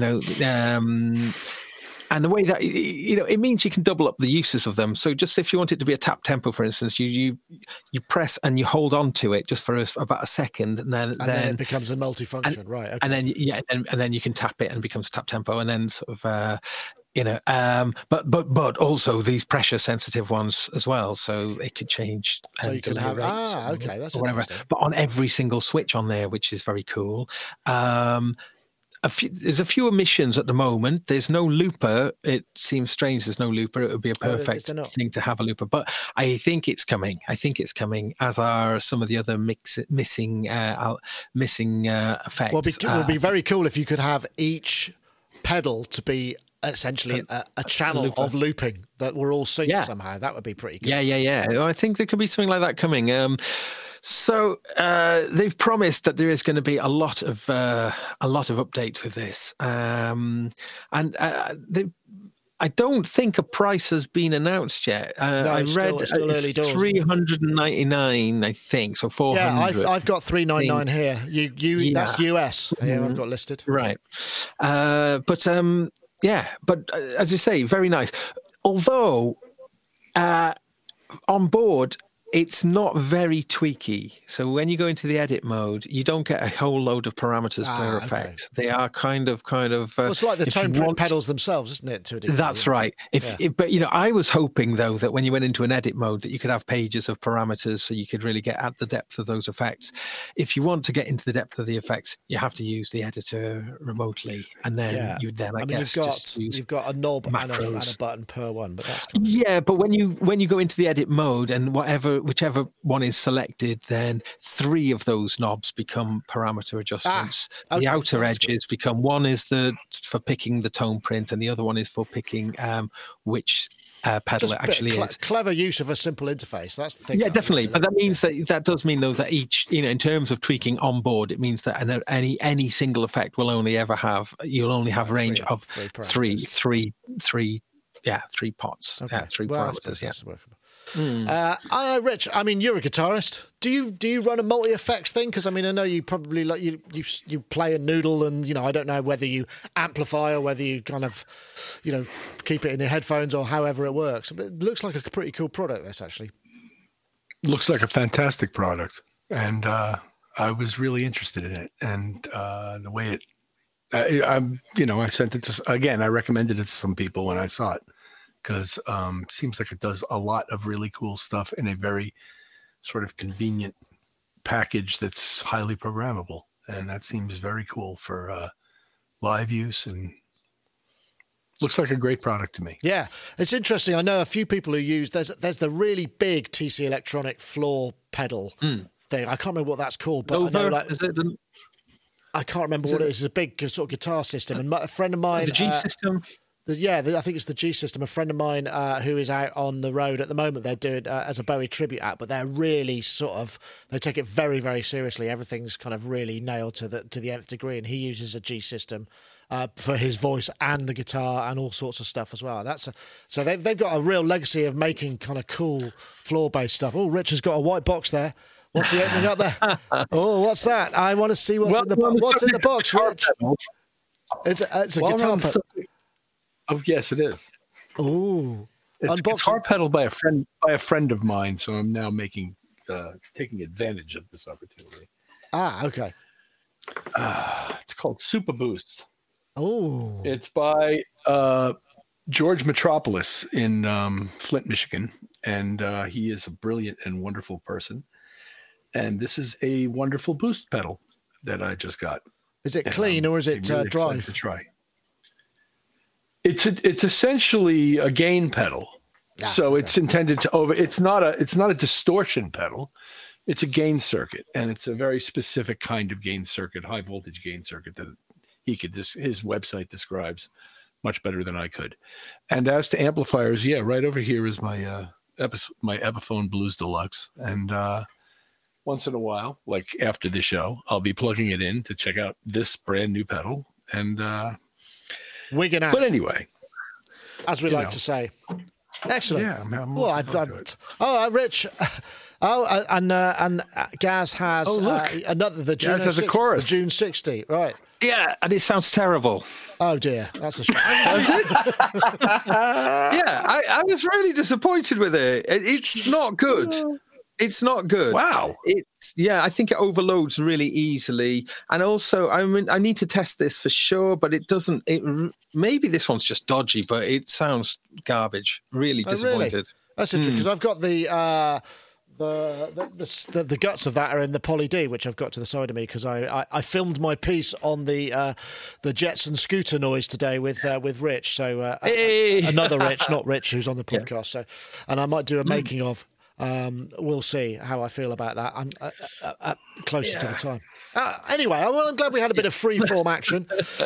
and the way that it means you can double up the uses of them. So just if you want it to be a tap tempo, for instance, you press and you hold on to it just for about a second, and then it becomes a multifunction, right? Okay. And then and then you can tap it and it becomes a tap tempo, and then sort of but also these pressure sensitive ones as well, so it could change. So you can have okay, that's whatever. But on every single switch on there, which is very cool. There's a few omissions at the moment. There's no looper. It seems strange there's no looper. It would be a perfect thing to have a looper, but I think it's coming. As are some of the other missing effects. Well, it would be very cool if you could have each pedal to be essentially a channel of looping that we're all synced somehow. That would be pretty good. Yeah. I think there could be something like that coming. So they've promised that there is going to be a lot of updates with this, and I don't think a price has been announced yet. I read still early doors. $399, I think, so $400. Yeah, I've got $399 here. That's US. Yeah, I've got listed. Right, but as you say, very nice. Although on board, it's not very tweaky. So when you go into the edit mode, you don't get a whole load of parameters per effect. They are kind of. Well, it's like the tone print pedals themselves, isn't it? To a degree, that's right. But I was hoping though that when you went into an edit mode, that you could have pages of parameters, so you could really get at the depth of those effects. If you want to get into the depth of the effects, you have to use the editor remotely, and then you've got a knob and a button per one, but that's cool. Yeah. But when you go into the edit mode and whichever one is selected, then 3 of those knobs become parameter adjustments. The outer edges become, one is for picking the tone print, and the other one is for picking which pedal Just it actually is. Clever use of a simple interface. That's the thing. Yeah, definitely. But that means that does mean though that each, in terms of tweaking on board, it means that any single effect will only ever have range of three pots. Okay. Yeah, three parameters. That's workable. Rich, I mean, you're a guitarist. Do you run a multi-effects thing? Because I mean, I know you probably you play a noodle, and I don't know whether you amplify or whether you kind of keep it in your headphones or however it works. But it looks like a pretty cool product. This actually looks like a fantastic product, and I was really interested in it, and the way it. I sent it to again. I recommended it to some people when I saw it. Because seems like it does a lot of really cool stuff in a very sort of convenient package that's highly programmable, and that seems very cool for live use, and looks like a great product to me. Yeah, it's interesting. I know a few people who use there's the really big TC Electronic floor pedal thing. I can't remember what that's called, but I know I can't remember what it is. It's a big sort of guitar system, and a friend of mine, the G system. I think it's the G system. A friend of mine who is out on the road at the moment, they're doing as a Bowie tribute act, but they're really they take it very, very seriously. Everything's kind of really nailed to the nth degree, and he uses a G system for his voice and the guitar and all sorts of stuff as well. So they've got a real legacy of making kind of cool floor-based stuff. Oh, Rich has got a white box there. What's he opening up there? Oh, what's that? I want to see what's in the box, Rich. It's a guitar pedal. Oh yes, it is. Oh, it's a guitar pedal by a friend of mine. So I'm now taking advantage of this opportunity. Okay. It's called Super Boost. Oh, it's by George Metropolis in Flint, Michigan, and he is a brilliant and wonderful person. And this is a wonderful boost pedal that I just got. Is it clean or is it really drive? To try. It's essentially a gain pedal, so it's intended to It's not a distortion pedal. It's a gain circuit, and it's a very specific kind of gain circuit, high voltage gain circuit that his website describes much better than I could. And as to amplifiers, right over here is my Epiphone Blues Deluxe, and once in a while, like after the show, I'll be plugging it in to check out this brand new pedal and. Wigging out. But anyway, as we like to say, excellent. Yeah, Rich. And Gaz has another. The June Gaz has a chorus. The June 60, right? Yeah, and it sounds terrible. Oh dear, that's a shame. Does it? Yeah, I was really disappointed with it. It's not good. It's not good. Wow. I think it overloads really easily. And also, I need to test this for sure, but it doesn't. Maybe this one's just dodgy, but it sounds garbage. Really disappointed. Really? That's interesting because I've got the guts of that are in the Poly D, which I've got to the side of me because I filmed my piece on the Jetson scooter noise today with Rich. So another Rich, not Rich, who's on the podcast. Yeah. So, and I might do a making of. We'll see how I feel about that. I'm closer to the time. Anyway, I'm glad we had a bit of free-form action.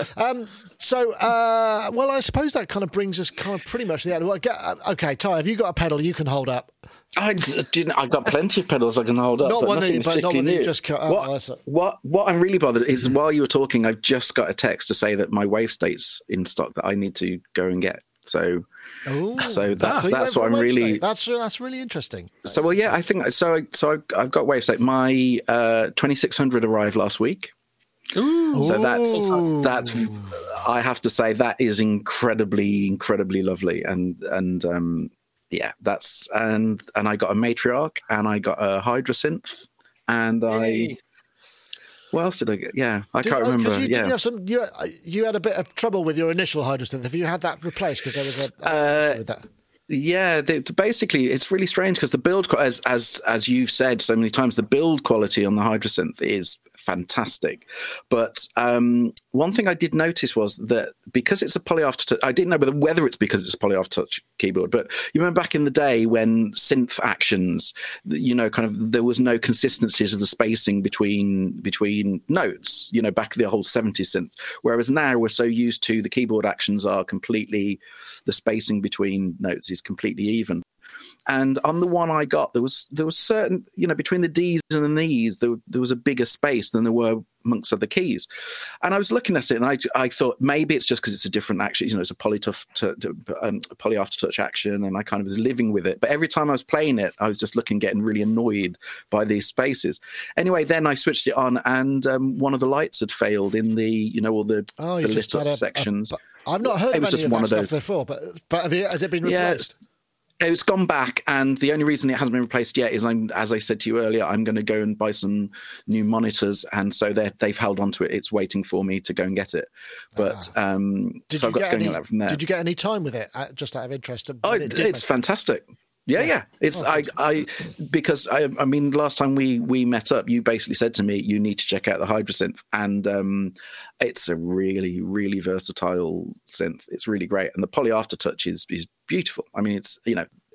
I suppose that kind of brings us pretty much to the end. Okay, Ty, have you got a pedal you can hold up? I've got plenty of pedals I can hold up. Not one that you just cut. What I'm really bothered is while you were talking, I've just got a text to say that my wave state's in stock that I need to go and get. So that's what I'm really. That's really interesting. I think so. I've got WaveState. My 2600 arrived last week. Ooh. So that's. I have to say that is incredibly lovely, and that's and I got a Matriarch and I got a Hydrasynth and Yay. What else did I get? Yeah, I can't remember. You had a bit of trouble with your initial Hydrasynth. Have you had that replaced? Because there was with that. Yeah, basically, it's really strange because the build, as you've said so many times, the build quality on the Hydrasynth is fantastic. But one thing I did notice was that because it's a polyaftertouch, I didn't know whether it's because it's a polyaftertouch keyboard, but you remember back in the day when synth actions, kind of there was no consistency to the spacing between notes, back in the whole 70s synth. Whereas now we're so used to the keyboard actions are completely, the spacing between notes is completely even. And on the one I got, there was certain, between the D's and the E's, there was a bigger space than there were amongst other keys. And I was looking at it, and I thought maybe it's just because it's a different action, it's a polyaftertouch action, and I kind of was living with it. But every time I was playing it, I was just getting really annoyed by these spaces. Anyway, then I switched it on, and one of the lights had failed in the, all the lit up sections. I've not heard of any of that stuff before, but has it been replaced? Yeah, it's gone back, and the only reason it hasn't been replaced yet is, as I said to you earlier, I'm going to go and buy some new monitors, and so they've held on to it. It's waiting for me to go and get it. But so I've got to go and get that from there. Did you get any time with it, just out of interest? It's fantastic. Yeah. It's because I mean, last time we met up, you basically said to me, you need to check out the Hydrasynth, and it's a really, really versatile synth. It's really great, and the polyaftertouch is beautiful. I mean, it's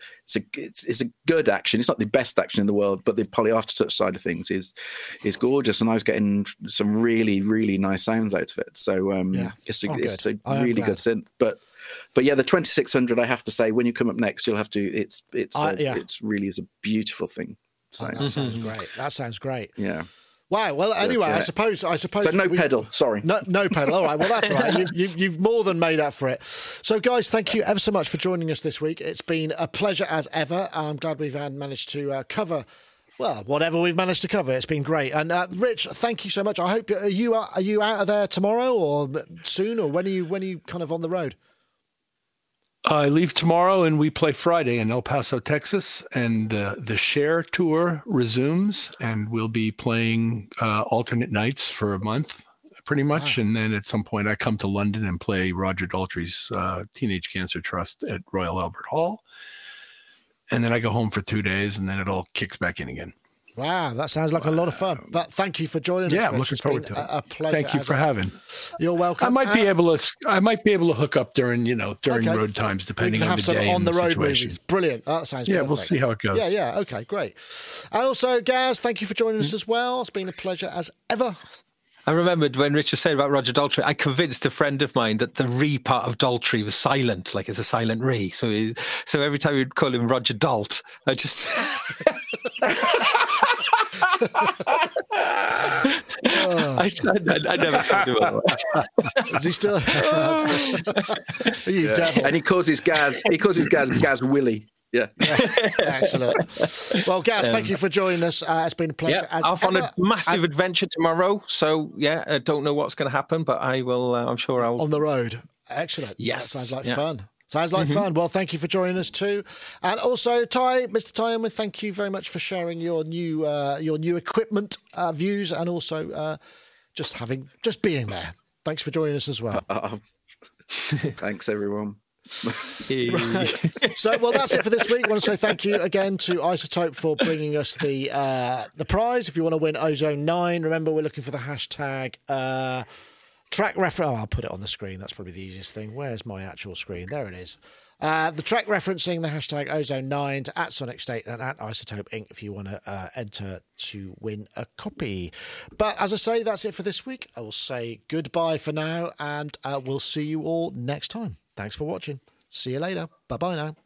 a good action. It's not the best action in the world, but the polyaftertouch side of things is gorgeous, and I was getting some really, really nice sounds out of it. So it's a really good synth, But yeah, the 2600, I have to say, when you come up next, you'll have to. It's really is a beautiful thing. So. That sounds great. That sounds great. Yeah. Wow. Well, anyway, I suppose. So no pedal. Sorry. No pedal. All right. Well, that's all right. You've more than made up for it. So, guys, thank you ever so much for joining us this week. It's been a pleasure as ever. I'm glad we've managed to cover. Well, whatever we've managed to cover, it's been great. And Rich, thank you so much. I hope are you out of there tomorrow or soon, or when are you kind of on the road? I leave tomorrow and we play Friday in El Paso, Texas, and the Share Tour resumes, and we'll be playing alternate nights for a month, pretty much. Wow. And then at some point I come to London and play Roger Daltrey's Teenage Cancer Trust at Royal Albert Hall. And then I go home for 2 days, and then it all kicks back in again. Wow, that sounds like a lot of fun. But thank you for joining us. Yeah, I'm looking forward to it. A pleasure. Thank you for having. You're welcome. I might be able to hook up during road times, depending on the day and the situation. Movies. Brilliant. That sounds perfect. We'll see how it goes. Yeah. Okay, great. And also, Gaz, thank you for joining us as well. It's been a pleasure as ever. I remembered when Richard said about Roger Daltrey, I convinced a friend of mine that the re part of Daltrey was silent, like it's a silent re. So every time we'd call him Roger Dalt, I just... I never told him about that. Is he still? You devil. And he calls his Gaz Gaz Willie. Yeah. Excellent. Well, Gaz, thank you for joining us. It's been a pleasure. Off on a massive adventure tomorrow. So I don't know what's going to happen, but I will. I'm sure I'll on the road. Excellent. Yes, that sounds like fun. Sounds like fun. Well, thank you for joining us too, and also Mr. Ty Unwin, thank you very much for sharing your new equipment views, and also just being there. Thanks for joining us as well. Thanks, everyone. So, well, that's it for this week. I want to say thank you again to iZotope for bringing us the prize. If you want to win Ozone 9, remember we're looking for the hashtag track reference. I'll put it on the screen. That's probably the easiest thing. Where's my actual screen? There it is. The track referencing the hashtag Ozone 9 to @SonicState and @iZotope Inc. if you want to enter to win a copy. But as I say, that's it for this week. I will say goodbye for now, and we'll see you all next time. Thanks for watching. See you later. Bye-bye now.